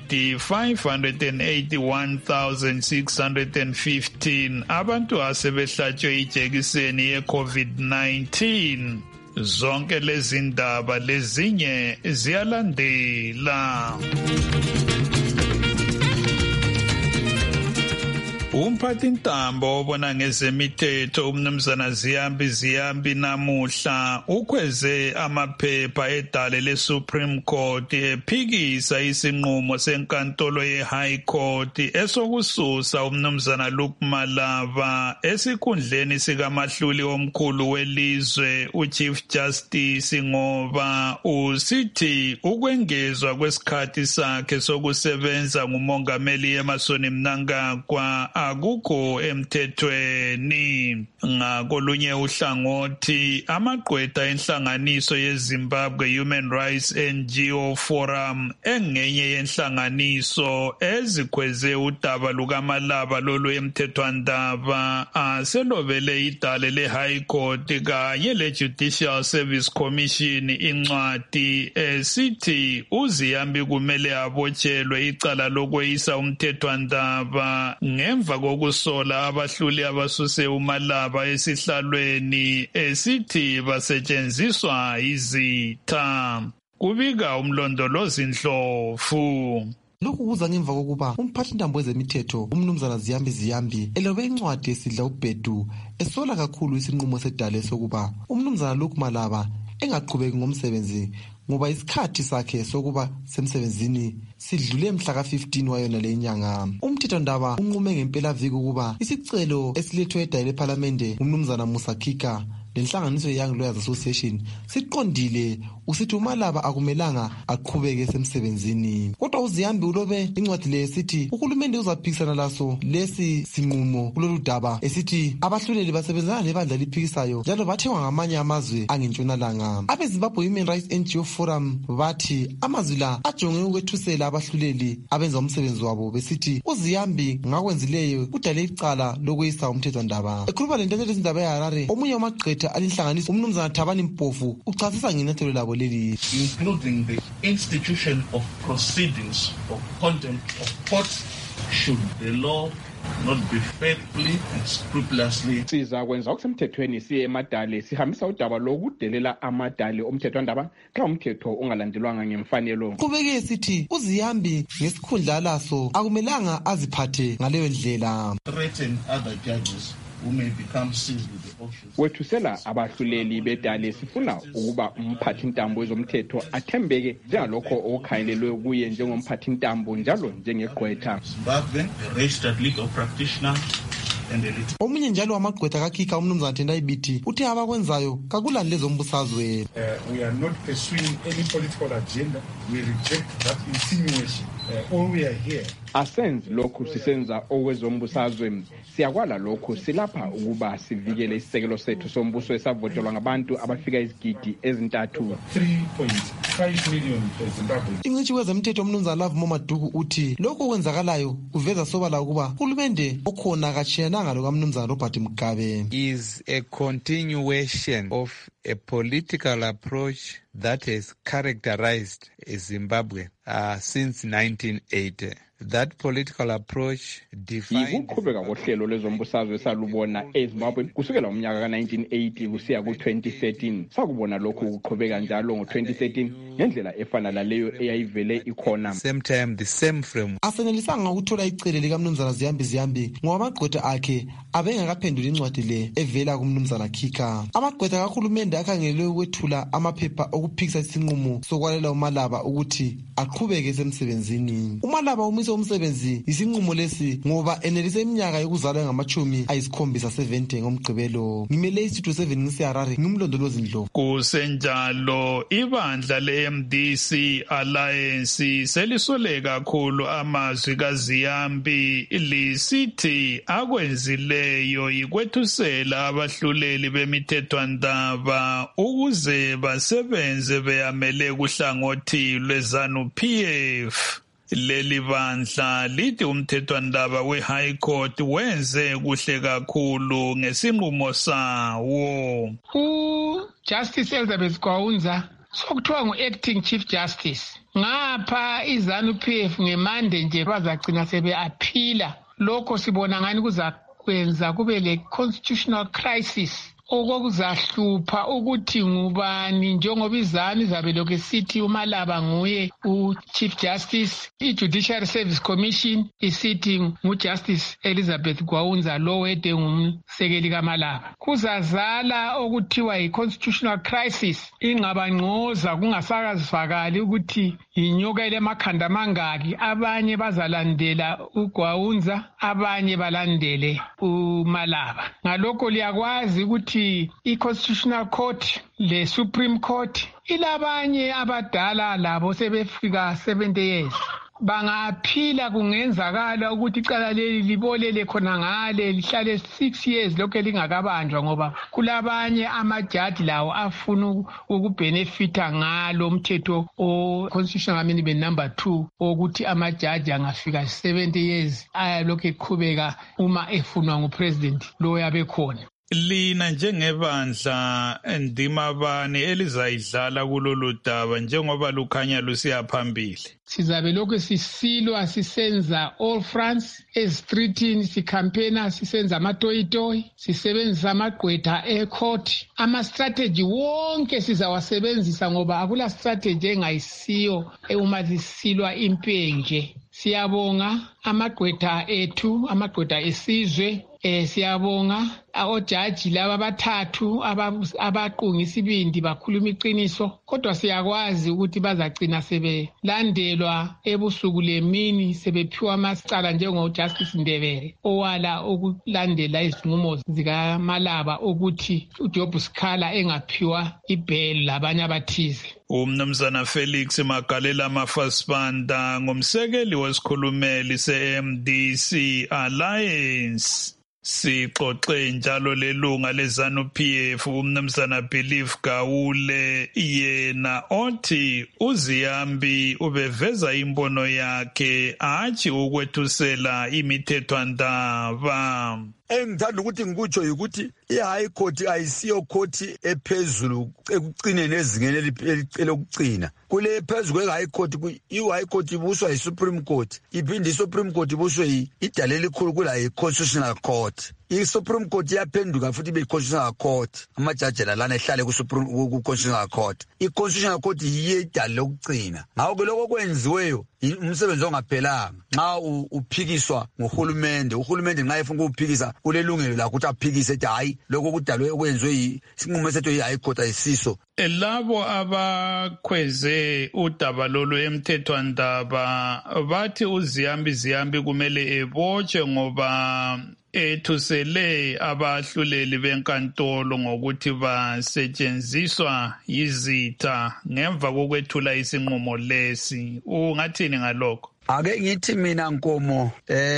581,615 abantu asebehlatshwe ijekiseni ye-COVID-19. Zonke lezi ndaba lezinye ziyalandela. Umphathintambo obona ngezemithetho umnumzana Ziyambi namuhla ukhweze amaphepha edale leSupreme Court ephikisa isinqumo senkantolo yeHigh Court esokususa umnumzana Luke Malava esikhundleni sikamahluli omkhulu welizwe uChief Justice ngoba usithi ukwengezwa kwesikhathi sakhe sokusebenza ngumongameli Emmerson Mnangagwa akukho emthethweni. Ngakolunye uhlangothi amagqwetha enhlanganiso yeZimbabwe Human Rights NGO Forum engenye yenhlanganiso ezikhweze udaba lukaMalava lolu emthethwandaba aselobele idale leHigh Court kanye leJudicial Service Commission incwadi esithi uZiyambi kumele abotshelwe icala lokweyisa umthethwandaba ngemva kokusola abahluli abasuse uMalava esihlalweni esithi basetshenziswa izitha. Kubika umlondolozi Ndlovu. Lokhu kuza ngemva kokuba umphathintambo wezemithetho umnumzana Ziyambi elobe incwadi esidla ubhedu esola kakhulu isinqumo sedale sokuba umnumzana Luke Malava engaqhubeki ngomsebenzi ngoba isikhathi sakhe sokuba semsebenzini sidlule mhla ka-15 wayona le nyanga. Umthethondaba unqume ngempelaviki ukuba isicelo esilethwe edale lephalamende umnumzana Musa Kika lenhlanganiso ye-Young Lawyers Association siqondile usithi uMalava akumelanga aqhubeke esemsebenzini. Kodwa uZiyambi ulobe incwadi le esithi uhulumende uzaphikisana laso lesi sinqumo kulolu daba esithi abahluleli basebenzana nebandla liphikisayo njalo bathengwa ngamanye amazwe angentshonalanga. AbeZimbabwe Human Rights NGO Forum bathi amazwi la ajonge ukwethusela abahluleli abenza umsebenzi wabo besithi uZiyambi ngakwenzileyo udale icala lokweyisa umthethwandaba. Ekhuluma lentetho lezindaba eHarare omunye wamagqwetha alinhlanganiso umnumzana Thabani Mpofu uchasisa ngenyathelo labo leli, including the institution of proceedings of contempt of court should the law not be faithfully and scrupulously. Siza kwenza okusemthethweni siye emadale sihambisa udaba lokudelela amadale omthethwandaba xa umthetho ungalandelwanga ngemfanelo. Qhubeke sithi uZiyambi ngesikhundla laso akumelanga aziphathe ngaleyo ndlela. Threaten other judges who may become seized with the office. Wethusela abahluleli bedale sifuna ukuba umphathi ntambo wezomthetho athembeke njengalokho okukhangelelwe kuye njengomphathi ntambo njalo njengegqwetha. Zimbabwe, a registered legal practitioner. Omunye njalo wamagqwetha kaKhika umnumzana Tendai Biti uthe abakwenzayo kakulani lezombusazwe. We are not pursuing any political agenda. We reject that insinuation. All we are here. Asenze lokhu sisenza okwezombusazwe. Siyakwala lokhu silapha ukuba sivikele isisekelo sethu sombuso esavotelwa ngabantu abafika izigidi ezintathu. 3.5 million Zimbabwe. Ingcitshi wezomthetho umnumzana Love Momaduku uthi lokhu okwenzakalayo kuveza sobala ukuba uhulumende okhona akachiyananga lokamnumzana Robert Mugabe is a continuation of a political approach that has characterized Zimbabwe since 1980. That political approach defined ukuqhubeka kohlelo lezombusazwe salubona eZimbabwe kusukela umnyaka ka1980 kusiya ku2013. Sakubona lokhu ukuqhubeka njalo ngo2013 ngendlela efana laleyo eyayivele ikhona. Same time the same frame. Asenelisanga ukuthola icele likamnumzana Ziyambi ngoba amagqwetha akhe abengakaphendula incwadi le evela kumnumzana Khika. Amagqwetha kahulumende akhangelwe ukwethula amaphepha okuphikisa isinqumo sokwalela uMalaba ukuthi aqhubeke emsebenzini. uMalaba umise umsebenzi isinqumo lesi ngoba enelise iminyaka yokuzalwa ngama-70 ngomgqibelo. Ngimele iStudio 7 ngiseHarare ngimlondolozi Ndlovu. Kusenjalo ibandla le-MDC Alliance selisole kakhulu amazwi kaZiyambi lisithi akwenzileyo yikwethusela abahluleli bemithethwandaba ukuze basebenze beyamele kuhlangothi lweZANU-PF. Leli bandla lithi umthethwandaba we-High Court wenze kuhle kakhulu ngesinqumo sawo. Justice Elizabeth Gwaunza sokuthiwa ngu-acting chief justice ngapha iZANU-PF ngemande nje bazagcina sebe-aphila. Lokho sibona ngani kuzakwenza kube le-constitutional crisis okuzahlupha ukuthi ngubani njengoba iZANU izabe lokhu sithi uMalaba nguye u-Chief Justice, i-Judiciary Service Commission isithi ngu-Justice Elizabeth Gwaunza lo wede ngumsekeli kaMalaba. Kuzazala okuthiwa yi-constitutional crisis, ingqabangqoza kungasakazivakali ukuthi inyoka elemakhanda mangaki, abanye bazalandela uGwaunza abanye balandele uMalaba. Ngalokho liyakwazi ukuthi i-Constitutional Court le-Supreme Court ilabanye abadala labo sebefika 70 years. Bangaphila kungenzakala ukuthi icala leli libolele khona ngale lihlale 6 years lokho lingakabanjwa ngoba kulabanye amajaji lawo afuna ukubhenefita ngalo umthetho o-Constitutional Amendment number 2 ukuthi amajaji angafika 70 years ayalokho eqhubeka uma efunwa ngupresident lo yabe khona. Lina njengebandla ndima bani elizayidlala kulolu daba njengoba lukhanya lusiya phambili? Sizabe lokho sisilwa sisenza all fronts ezitreetini, sikampena sisenza amatoyitoyi, sisebenzisa amagqwetha ecourt. Ama-strategy wonke sizawasebenzisa ngoba akula strategy engayisiyo uma sisilwa impenje. Siyabonga amagqwetha ethu, amagqwetha esizwe. Siyabonga ojaji laba bathathu abaqungisa ibindi bakhuluma iqiniso, kodwa siyakwazi ukuthi bazagcina sebelandelwa ebusuku lemini sebephiwa amacala njengoJustice Ndebele owala ukulandela izinqumo zikaMalaba ukuthi uJob Sikhala engaphiwa ibheli labanye abathize. Umnumzana Felix Magalela Mafasibanda ngumsekeli wesikhulumeli se-MDC Alliance. Sixoxe njalo lelunga leZANU-PF umnumzana Believe Gawule yena othi uZiyambi ubeveza imbono yakhe athi ukwethusela imithethwandaba. engithanda ukuthi ngikutsho yikuthi i-high court ayisiyo court ephezulu ekucineni ezingeni elokugcina. Kule phezu kwe-high court, i-high court ibuswa yi-Supreme Court, iphinde i-Supreme Court ibuswe idale elikhulu kula yi-Constitutional Court. I-Supreme Court iyaphenduka futhi ibe yi-Constitutional Court, amajaji lalana ehlale ku-Constitutional Court. I-Constitutional Court yiyo idale lokugcina. Ngakho-ke lokho kwenziweyo umsebenzi ongaphelanga nxa uphikiswa nguhulumende. Uhulumende nxa efuna ukuphikisa kulelungelo lakho ukuthi aphikise ethi hayi lokho kudalwe okwenziwe isinqumo sethu yi-high court ayisiso. Labo abakhweze udaba lolu emthethwandaba bathi uZiyambi kumele ebotshwe ngoba ethusele abahluleli benkantolo ngokuthi basetshenziswa yizitha ngemva kokwethula isinqumo lesi. Ungathini ngalokho? Ake ngithi mina Nkomo,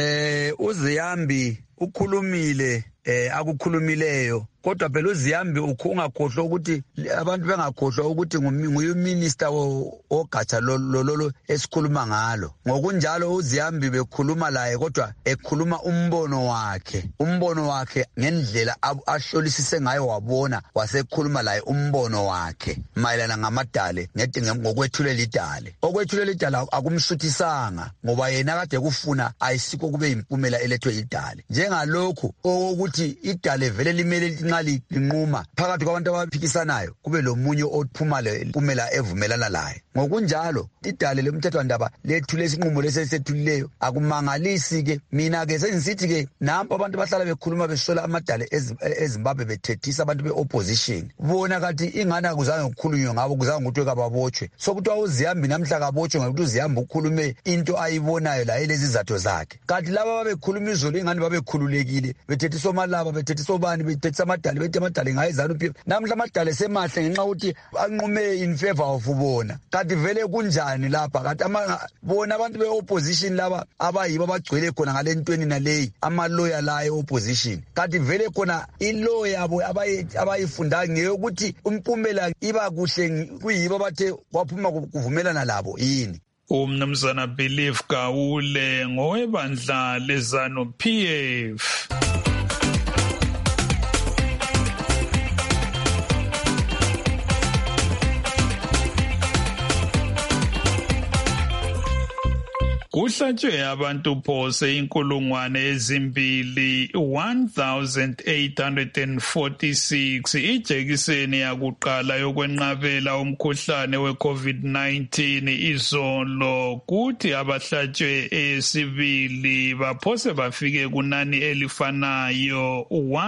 uZiyambi ukhulumile akukhulumileyo, kodwa phela uZiyambi ungakhohlwa ukuthi abantu bengakhohlwa ukuthi nguye uminister ogatsha lolo esikhuluma ngalo. Ngokunjalo uZiyambi bekhuluma laye kodwa ekhuluma umbono wakhe ngendlela ahlolisise ngayo wabona wasekhuluma laye umbono wakhe mayelana ngamadale ngokwethulela idale. Okwethulela idale akumsuthisanga ngoba yena kade kufuna ayisikho kube impumela elethwe idale. Njengalokho ukuthi idale vele limele nxa linquma phakathi kwabantu abaphikisanayo kube lomunye ophuma lempumela evumelana laye. Ngokunjalo idale lemthethwandaba lethule isinqumo lesethulileyo akumangalisi ke. Mina ke sengisithi ke nampa abantu bahlala bekhuluma besola amadale eZimbabwe bethethisa abantu beopposition. Bona kathi ingane akuzange ukukhulunywe ngabo, kuzange ukuthi kababotshwe. Sokuthiwa uZiyambi namhla kabotshwe ngokuthi uZiyambi ukhulume into ayibonayo la elezi zatho zakhe. Kanti laba babekhuluma izolo ingane babekhululekile bethethiswa malaba bethethiswa obani bethethisa amadale bethi amadale ngayiZANU-PF. Namhla amadale semahle ngenxa ukuthi anqume in favor of bona. Kanti vele kunjani lapha? Kanti bona abantu be-opposition laba abayibo abagcwele khona ngale ntweni naleyi amaloya la e-opposition. Kanti vele khona iloya yabo abayifunda ngeyokuthi impumela iba kuhle kuyibo bathe kwaphuma kuvumelana labo yini. Umnumzana Believe Gawule ngowebandla leZANU-PF. Kuhlatshwe abantu phose 2,846 ijekiseni yakuqala yokwenqabela umkhuhlane we-COVID-19 izolo, kuthi abahlatshwe eyesibili baphose bafike kunani elifanayo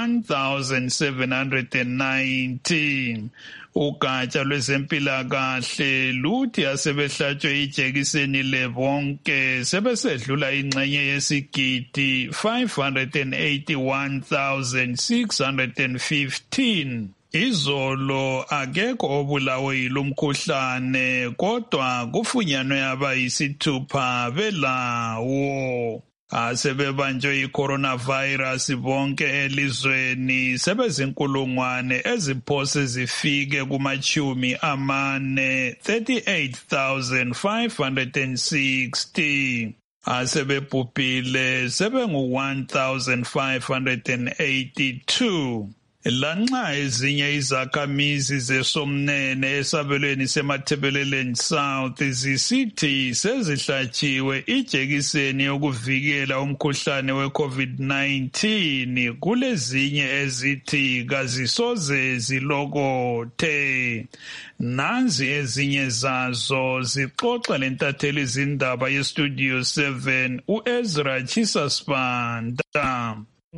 1,719. Ugatsha lwezempilakahle luthi asebehlatshwe ijekiseni lebonke sebesedlula ingxenye yesigidi 581,615. Izolo akekho obulawe yilomkhuhlane kodwa kufunyanwe abayisithupha belawo. Asebebanjwe i-coronavirus bonke elizweni sebezinkulungwane eziphose zifike kumachumi amane 38,560. Asebebhubhile sebengu 1,582. Lanxa ezinye izakhamizi zeSomnene esabelweni seMathebeleleni South zisithi sezihlatshiwe ijekiseni yokuvikela umkhuhlane we-COVID-19, kulezinye ezithi kazisoze zilokothe. Nanzi ezinye zazo zixoxa lentatheli izindaba yeStudio 7 uEzra Chisasbanda.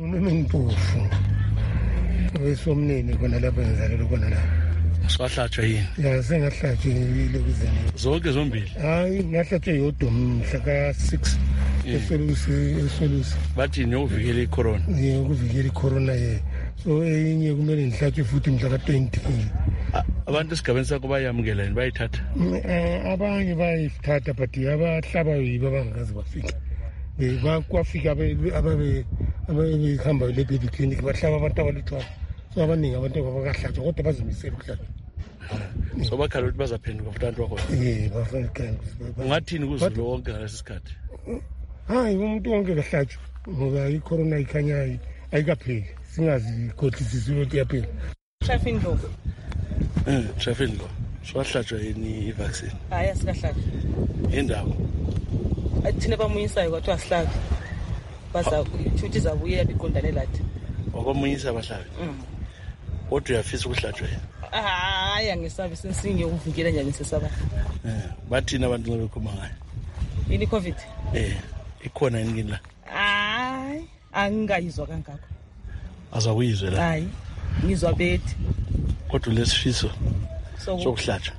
Esomnene khona lapha ngizalelwe khona la. Swahlatshwa yini? Ya sengahlatshwe kuzeni. Zonke zombili? Hayi ngahlatshwe yodwa mhla ka6 esolusi. Bathi nokuvikela icorona. Ukuvikela icorona so enye kumele ngihlatshwe futhi mhla ka20. Abantu esigabeni sakho bayamukela yini bayithatha? Abanye bayithatha but abahlabayo yibo abangazi bafika. Kwafika ababehamba le-baby clinic bahlaba abantu abalutshwana, so abaningi abantu abakahlatshwa kodwa bazimisele ukuhlatshwa. So bakhala ukuthi bazaphenduka futhi abantu bakhona? Ungathini kuzulu wonke ngalesi sikhathi? Hayi umuntu wonke kahlatshwa ngoba icorona ikhanya ayikapheli singazi ikhohlisisi ukuthi yaphela. Traffic law swahlatshwa yini i-vaccine? Hayi asikahlatshwa. Indawo thina bamunyisayo kwathiwa sihlabe bazathuthi zabuyela biqondane lathi okwamunyisa abahlabi. Kodwa uyafisa ukuhlatshwa yini? Hayi angisabi sinsinge ukuvikela njani sesaba. Bathina abantu nxa bekhuluma ngayo yini COVID? Ikhona yini la? Hayi angingayizwa kangako. Azawuyizwe la? Hayi ngizwa bethi. Kodwa lesifiso sokuhlatshwa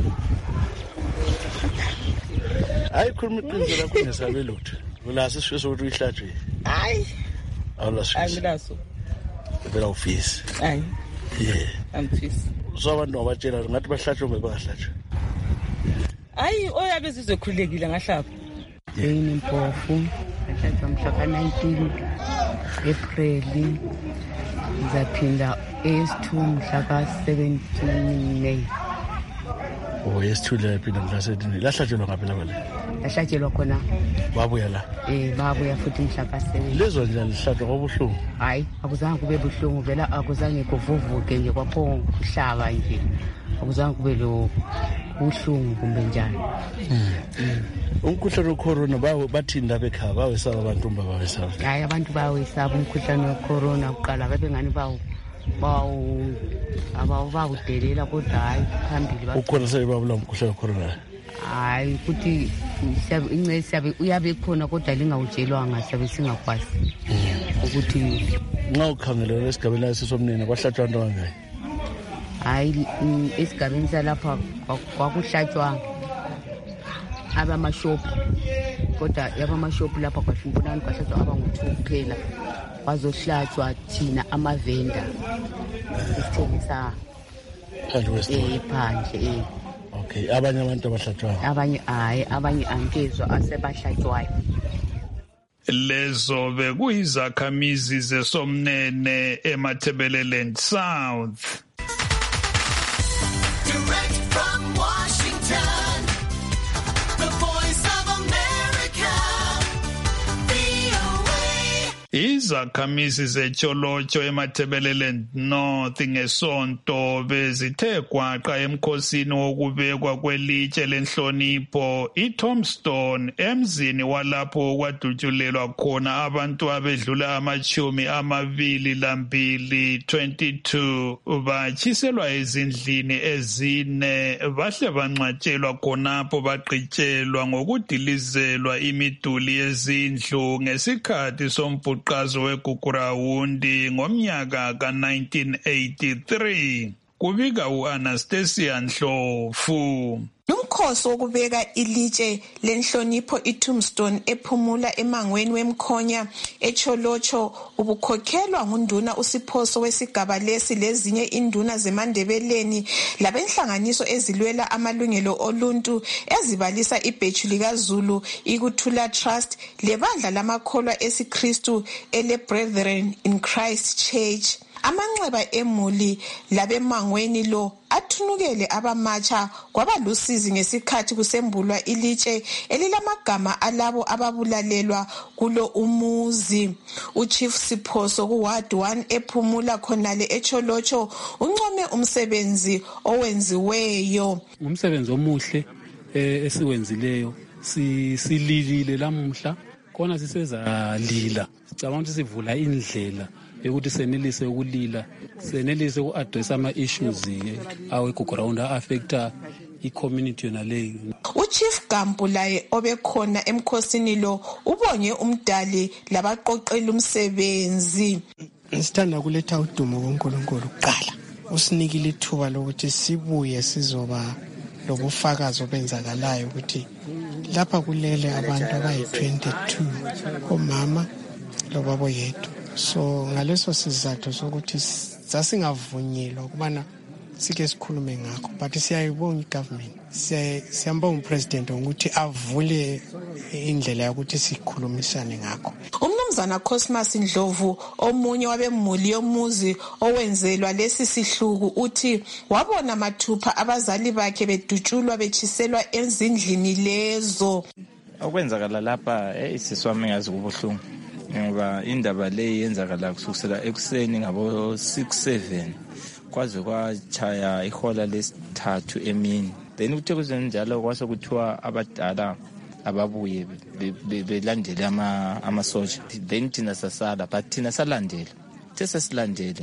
hayi khuluma iqiniso lakho ngesabe lutho ulasi isifiso ukuthi uyihlatshwe? Hayi awulaso. Angilaso. Phela ufisi. Hayi angifisi. So abantu abatshela ngathi bahlatshwe bengahlatshwe. Hayi oyabe sizokhulekile ngahlapha. Yini impofu ngahlatshwa mhla ka-19 April ngizaphinda S2 mhla ka-17 May. S2 laphinda mhla 17 lahlatshelwa ngaphela kwale? Lahlatshelwa khona. Babuya la? Babuya futhi mhla ka-7. Lezo nje lihlatshwa kwabuhlungu? Hayi akuzange kube buhlungu vela akuzange kuvuvuke nje kwapho kuhlaba nje akuzange kube lo buhlungu kumbe njani. Umkhuhlane wecorona bathini bekhaya bawesaba abantu bawesaba? Hayi abantu bawesaba umkhuhlane wecorona uqala babengani bawudelela kodwa hayi phambili ukhona sebabula umkhuhlane wecorona. Hayi ukuthi ingcezi siyabe uyabe khona kodwa lingawutshelwanga siyabe singakwazi ukuthi nxa ukhangelele esigabeni lasesomnene kwahlatshwa abantu abangayi? Hayi esigabeni salapha kwakuhlatshwa abamashophu kodwa yabamashophu lapha kwashimbonani kwahlatshwa abangu-2 kuphela bazohlatshwa thina amavenda esithengisa phandle. Okay, abanye abantu abahlatshwayo? Abanye angezwa asebahlatshwayo. Lezo bekuyizakhamizi zeSomnene eMatabeleland South. Direct from Washington, the Voice of America, VOA. Izakhamizi zeTsholotsho eMatabeleland North ngesonto bezithe gwaqa emkhosini wokubekwa kwelitshe lenhlonipho iTombstone emzini walapho kwadutshulelwa khona abantu abedlula 22 batshiselwa ezindlini ezine bahle banqatshelwa khonapho baqitshelwa ngokudilizelwa imiduli yezindlu ngesikhathi sombhuqazo weGugurawundi ngomnyaka ka-1983. Kubika u-Anastasia Ndlovu. Umkhosi wokubeka ilitshe lenhlonipho iTombstone ephumula emangweni wemkhonya eTsholotsho ubukhokhelwa ngunduna uSiphoso wesigaba lesi lezinye induna zeMandebeleni labenhlanganiso ezilwela amalungelo oluntu ezibalisa ibhethu likaZulu ikuthula Trust lebandla lamakholwa esiKristu ele-Brethren in Christ Church. Amanxeba emuli labemangweni lo athunukele abamatsha kwabalusizi ngesikhathi kusembulwa ilitshe elilamagama alabo ababulalelwa kulo umuzi. Uchief Siphoso kuWard 1 ephumula khonale eTsholotsho uncome umsebenzi owenziweyo. Umsebenzi omuhle esiwenzileyo sililile lamuhla khona sisezalila sicabanga ukuthi sivula indlela ukuthi senelise ukulila senelise uku-address ama-issues aweGugurawundi a-affecta i-community yona leyo. Uchief Gampu laye obekhona emkhosini lo ubonge umdali labaqoqela umsebenzi. Sithanda kuletha udumo kuNkulunkulu kuqala usinikile ithuba lokuthi sibuye sizoba lobufakazi obenzakalayo ukuthi lapha kulele abantu abayi-22 omama lobaba yedwa. So ngaleso sizathu sokuthi sasingavunyelwa ukubana sike sikhulume ngakho but siyayibonga igovernment siyambonga upresident ukuthi avule indlela yokuthi sikhulumisane ngakho. Umnumzana Cosmas Ndlovu omunye wabemuli yomuzi owenzelwa lesi sihluku uthi wabona mathupha abazali bakhe bedutshulwa bechiselwa ezindlini lezo. Okwenzakala lapha isiswami ngazi kubuhlungu ngoba indaba le yenzakala kusukela ekuseni ngabo 6-7 kwaze kwachaya ihola lesithathu emini. Then kuthe kuzenjalo kwase kuthiwa abadala ababuye belandele amasoja. Then thina sasala, but thina salandela. Sesilandele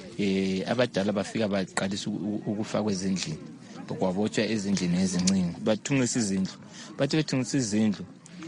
abadala bafika baqalisa ukufa kwezindlini. Kwabotshwa ezindlini ezincinci. Bathungisa izindlu. Bathi bethungisa izindlu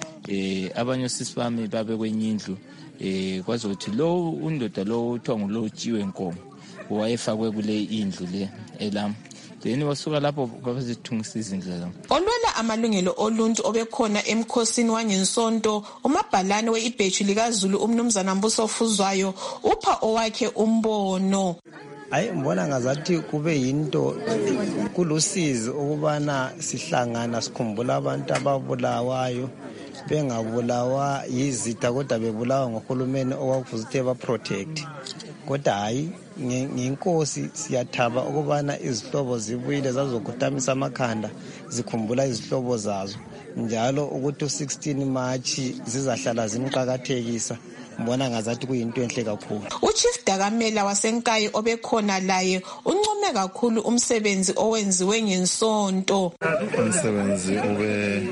abanye osisi bami babe kwenye indlu kwaze ukuthi lo undoda lo uthongo lo ujiwe inkomo wayefakwe kule indlu le elam. Then wasuka lapho babezithungisa izindlu zabo. Olwela amalungelo oluntu obekhona emkhosini wangensonto umabhalane weibheju likaZulu umnumzana Mbuso Fuzwayo upha owakhe umbono. Hayi ngibona ngazathi kube yinto kulusizi ukubana sihlangana sikhumbula abantu ababulawayo bengabulawa yizitha kodwa bebulawa ngohulumeni okwakufuze ba protect. Kodwa hayi nginkosi siyathaba ukubana izihlobo zibuyile zazokuthamisa amakhanda zikhumbula izihlobo zazo njalo ukuthi u16 March zizahlala zimqhakathekisa. Mbona ngazathi kuyinto enhle kakhulu. Uchief Dakamela wasenkayi obekhona laye uncome kakhulu umsebenzi owenziwe ngensonto. Umsebenzi ube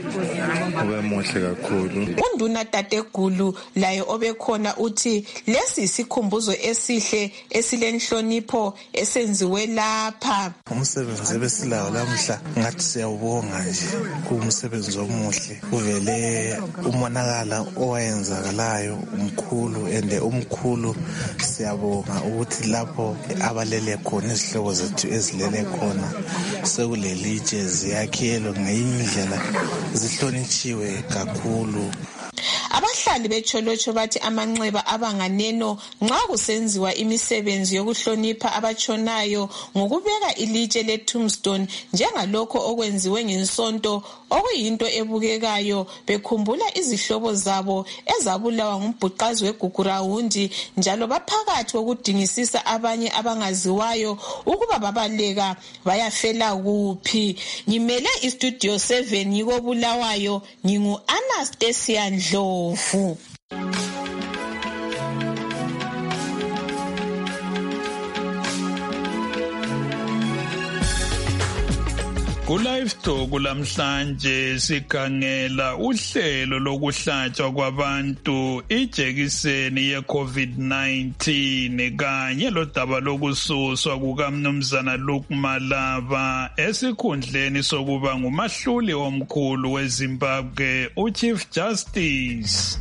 muhle kakhulu. Unduna Tategulu laye obekhona uthi lesi isikhumbuzo esihle esilenhlonipho esenziwe lapha. Umsebenzi besilawo lamhla ngathi siyawubonga nje kumsebenzi omuhle uvele umonakala owayenzakalayo umkhulu ende umkhulu siyabonga ukuthi lapho abalele khona izihlobo zethu ezilele khona sekulelitshe ziyakhelo ngeyindlela zihlonitshiwe kakhulu. Abahlali beCholocho bathi amanxeba abanganeno nxa kusenziwa imisebenzi yokuhlonipha abatshonayo ngokubeka ilitshe leTombstone njengalokho okwenziwe ngensonto okuyinto ebukekayo bekhumbula izihlobo zabo ezabulawa ngumbhuqazi weGugurawundi njalo baphakathi kokudingisisa abanye abangaziwayo ukuba babaleka bayafela kuphi. Ngimele iStudio 7 yiko Bulawayo ngingu Anastasia Ndlovu. Ku-Live Talk lamhlanje sikhangela uhlelo lokuhlatshwa kwabantu ijekiseni ye-COVID-19 kanye lodaba lokususwa kukaMnumzana Luke Malaba esikhundleni sokuba ngumahluli omkhulu weZimbabwe uChief Justice.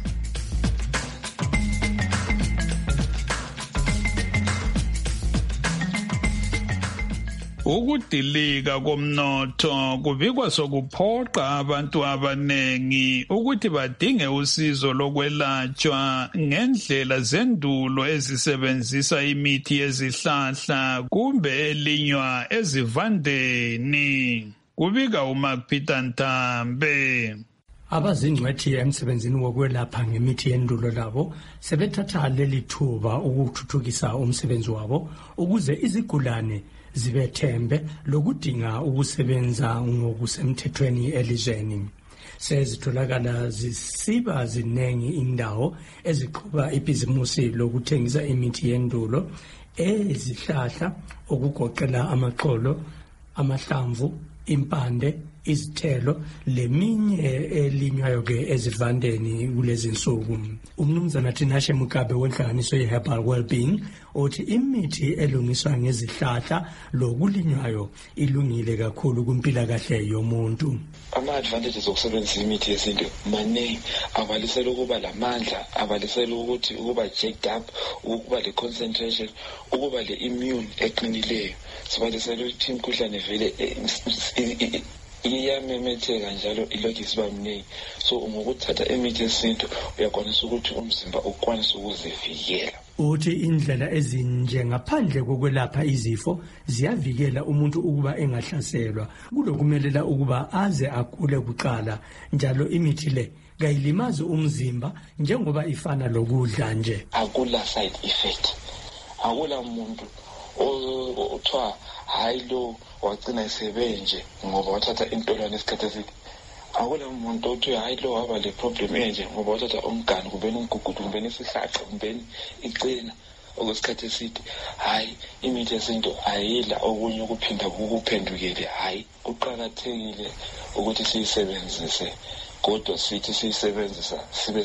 Ukudilika komnotho kubikwa sokuphoqa abantu abanengi ukuthi badinge usizo lokwelatshwa ngendlela zendulo ezisebenzisa imithi yezihlahla kumbe elinywa ezivandeni. Kubika uMark Peter Ntambe. Abazingcwethi emsebenzini wokwelapha ngemithi yendulo labo sebethatha leli thuba ukuthuthukisa umsebenzi wabo ukuze izigulane zibethembe lokudinga ukusebenza ngokusemthethweni elizweni. Sezitholakala zisiba zinengi indawo eziqhuba ibhizimusi lokuthengisa imithi yendulo ezihlahla okugoqela amaxolo, amahlamvu, impande, izithelo leminye elinywayo ke ezivandeni kulezi insuku. Umnumzana Tinashe Mugabe wenhlanganiso ye-Herbal Wellbeing uthi imithi elungiswa ngezihlahla lokulinywayo ilungile kakhulu kumpilakahle yomuntu. Ama-advantages okusebenzisa imithi yesintu maningi, abalisela ukuba lamandla, abalisela ukuthi ukuba jacked up, ukuba le-concentration, ukuba le-immune eqinileyo. Sibalisela ukuthi imikhuhlane vele iyamemetheka njalo ilokhu isiba mningi. So ngokuthatha imithi yesintu uyakwanisa ukuthi umzimba ukwanise ukuzivikela. Uthi indlela ezinje ngaphandle kokwelapha izifo ziyavikela umuntu ukuba engahlaselwa. Kulokumelela ukuba aze agule kuqala njalo imithi le kayilimazi umzimba njengoba ifana lokudla nje. Akula side effect. Akula muntu othiwa hayi lo wagcina isebenje ngoba wathatha intolwane esikhathi eside. akula muntu othi hayi lo waba le problem enje ngoba uthatha umgani kumbeni umgugudu kumbeni isihlaqa kumbeni icina okwesikhathi eside. Hayi imithi yesintu ayidla okunye ukuphinda kukuphendukele. Hayi kuqakathekile ukuthi siyisebenzise, kodwa sithi siyisebenzisa sibe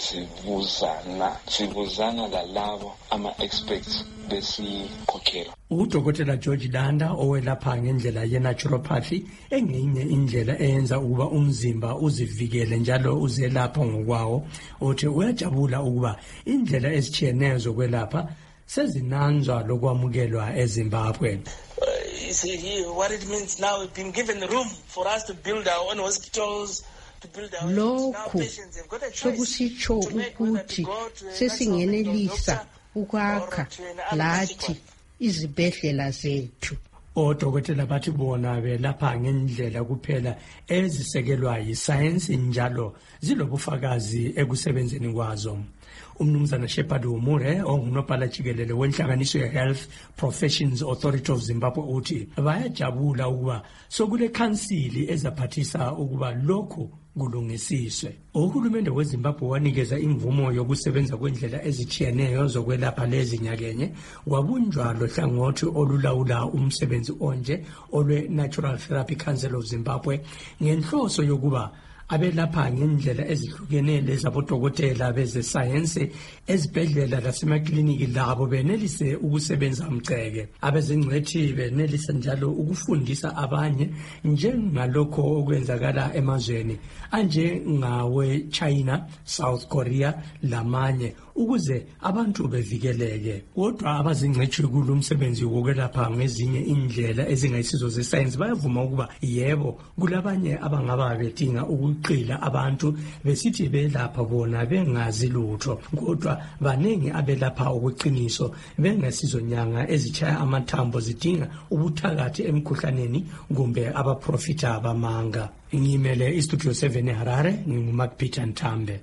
sibuzana lalabo ama-experts besikhokhela. Udokotela George Danda owelapha ngendlela ye-naturopathy engenye indlela eyenza ukuba umzimba uzivikele njalo uzelapha ngokwawo, uthi uyajabula ukuba indlela ezitshiyeneyo zokwelapha sezinanzwa lokwamukelwa eZimbabwe. What it means now, we've been given room for us to build our own hospitals. Lokhu sokusitsho ukuthi sesingenelisa ukwakha lathi izibhedlela zethu. Odokotela bathi bona belapha ngendlela kuphela ezisekelwa yisayensi njalo zilobufakazi ekusebenzeni kwazo. Umnumzana Shepard Umure ongunobhala jikelele wenhlanganiso ye-Health Professions Authority of Zimbabwe uthi bayajabula ukuba sokule khansili ezaphathisa ukuba lokhu kulungisiswe. Uhulumende weZimbabwe wanikeza imvumo yokusebenza kwendlela ezitshiyeneyo zokwelapha lezi nyakenye, kwabunjwa lohlangothi olulawula umsebenzi onje olwe-Natural Therapy Council of Zimbabwe ngenhloso yokuba abelapha ngendlela ezihlukene lezabodokotela bezesayensi ezibhedlela lasemakliniki labo benelise ukusebenza mceke. Abezingcwethi benelise njalo ukufundisa abanye njengalokho okwenzakala emazweni anjengawe China, South Korea lamanye ukuze abantu bevikeleke. Kodwa abazingcwethi kulomsebenzi wokwelapha ngezinye indlela ezingayisizo zesayensi bayavuma ukuba yebo kulabanye abangaba bedinga ukuqila abantu besithi belapha bona bengazi lutho, kodwa baningi abelapha okuqiniso bengasizo nyanga ezichaya amathambo zidinga ubuthakathi emkhuhlaneni kumbe abaprofita bamanga. Ngimele iStudio 7 eHarare, nginguMark Peter Ntambe.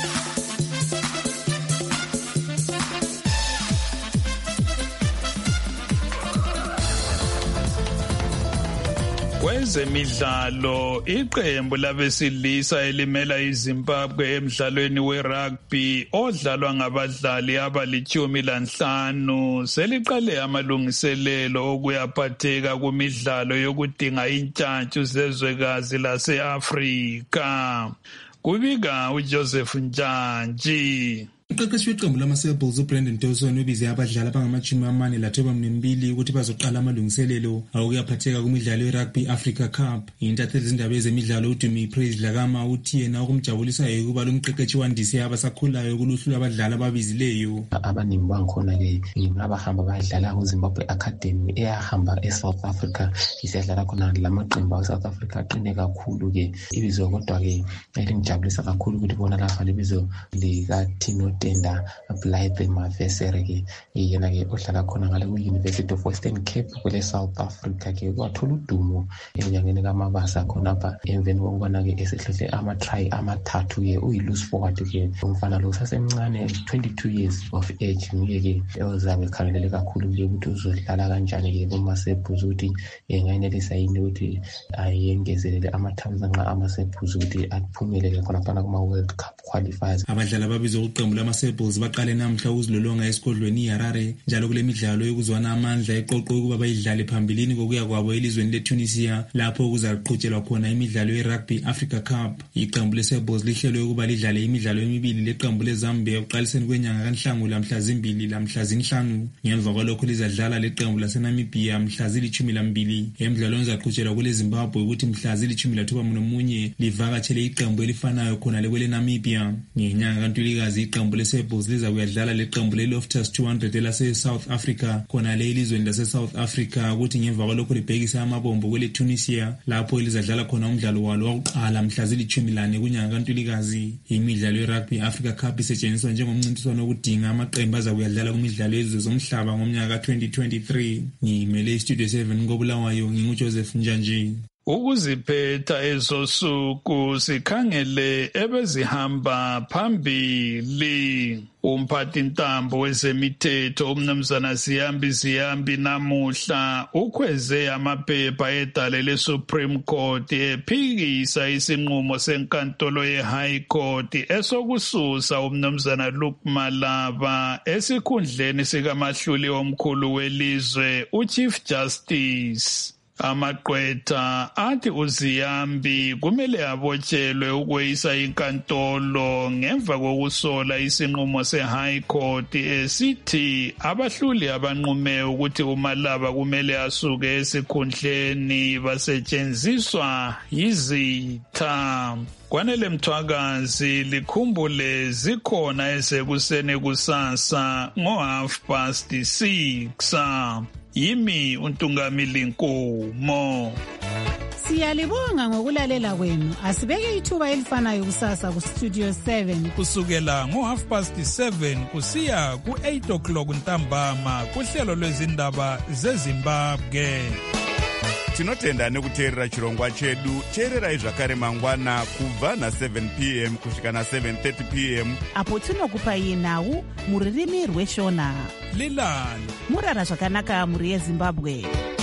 Kwezemidlalo, iqembu labesilisa elimela iZimbabwe emdlalweni werugby odlalwa ngabadlali abali-15 seliqale amalungiselelo okuyaphatheka kumidlalo yokudinga intshantshu zezwekazi lase-Afrika. Kubika uJoseph Njantshi. Uqeqeshi weqembu lama-Sebulls uBrandon Dawson ubize abadlali abangama-42 ukuthi bazoqala amalungiselelo awokuyaphatheka kumidlalo ye-Rugby Africa Cup. Intatheli zindaba ezemidlalo uDumi Praise Dlakama uthi yena okumjabulisayo ukuba lo mqeqeshi wandise abasakhulayo kuluhlu lwabadlali ababizileyo. Abaningi bangikhona-ke abahamba bayadlala kuZimbabwe Academy eyahamba eSouth Africa, isedlala khona lamaqembu aweSouth Africa aqine kakhulu-ke ibizo, kodwa-ke elingijabulisa kakhulu ukuthi bona lapha libizo likaTino Tenda Blythe Mavesere-ke yena-ke ohlala khona ngale ku-University of Western Cape kwele South Africa-ke wathola udumo enyangeni kaMabasa khonapha emveni kokubana-ke esehlehle ama-try amathathu-ke uyi-loose forward-ke umfana lo sasemncane 22 years of age, nguye-ke ozabe ekhangelele kakhulu-ke ukuthi uzodlala kanjani-ke kumaSebulls ukuthi ngayenelisa yini ukuthi ayengezelele amathamsanqa nxa amaSebulls ukuthi aphumelele khonaphana kuma-World Cup qualifiers. Abadlali ababizwa uqembu lama-Sebulls baqale namhla ukuzilolonga esigodlweni iHarare njalo kule midlalo yokuzwana amandla eqoqwe ukuba bayidlale phambilini kokuya kwabo elizweni leTunisia lapho kuzaqhutshelwa khona imidlalo ye-Rugby Africa Cup. Iqembu le-Sebulls lihlelwe ukuba lidlale imidlalo emibili leqembu leZambia ekuqaliseni kwenyanga kaNhlangula mhla 2 lamhla 5. Ngemva kwalokho lizadlala leqembu laseNamibia mhla 12. Emidlalweni ezaqhutshelwa kule Zimbabwe ukuthi mhla 19 livakatshele iqembu elifanayo khona lekwele Namibia. Ngenyanga kaNtulikazi iqembu le-Sebulls liza kuyadlala leqembu le-Loftus 200 elase-South Africa khona le elizweni lase-South Africa ukuthi ngemva kwalokho libhekisa amabombo kwele Tunisia lapho elizadlala khona umdlalo walo wokuqala mhla 14 kunyanga kaNtulikazi. Imidlalo ye-Rugby Africa Cup isetshenziswa njengomncintiswano wokudinga amaqembu aza kuyadlala kumidlalo yezwe zomhlaba ngomnyaka ka-2023. Ngimele iStudio 7 koBulawayo, nginguJoseph Njantshi. ukuziphetha ezosuku sikhangele ebezihamba phambili. Umphathi ntambo wezemithetho umnumzana Ziyambi namuhla ukhweze amaphepha edale leSupreme Court ephikisa isinqumo senkantolo yeHigh Court esokususa umnumzana Luke Malaba esikhundleni sikamahluli omkhulu welizwe uChief Justice. Amaqwetha athi uZiyambi kumele abotshelwe ukweyisa inkantolo ngemva kokusola isinqumo seHigh Court esithi abahluli abanqume ukuthi uMalaba kumele asuke esikhundleni basetshenziswa yizitha. Kwanele Mthwakazi likhumbule zikhona esekuseni kusasa ngo6:30. Yimi uNtungamili Nkomo. Siyalibonga ngokulalela kwenu. Asibeke ithuba elifanayo kusasa ku Studio 7 kusukela ngo7:30 kusiya ku8:00 ntambama kuhlelo lwezindaba zeZimbabwe. Tinotenda nekuteerera chirongwa chedu. Teererai zvakare mangwana kubva na7 p.m. kusvika na7:30 p.m. apo tinokupai nhau muririmi rweshona. Lilani murara zvakanaka muri yeZimbabwe.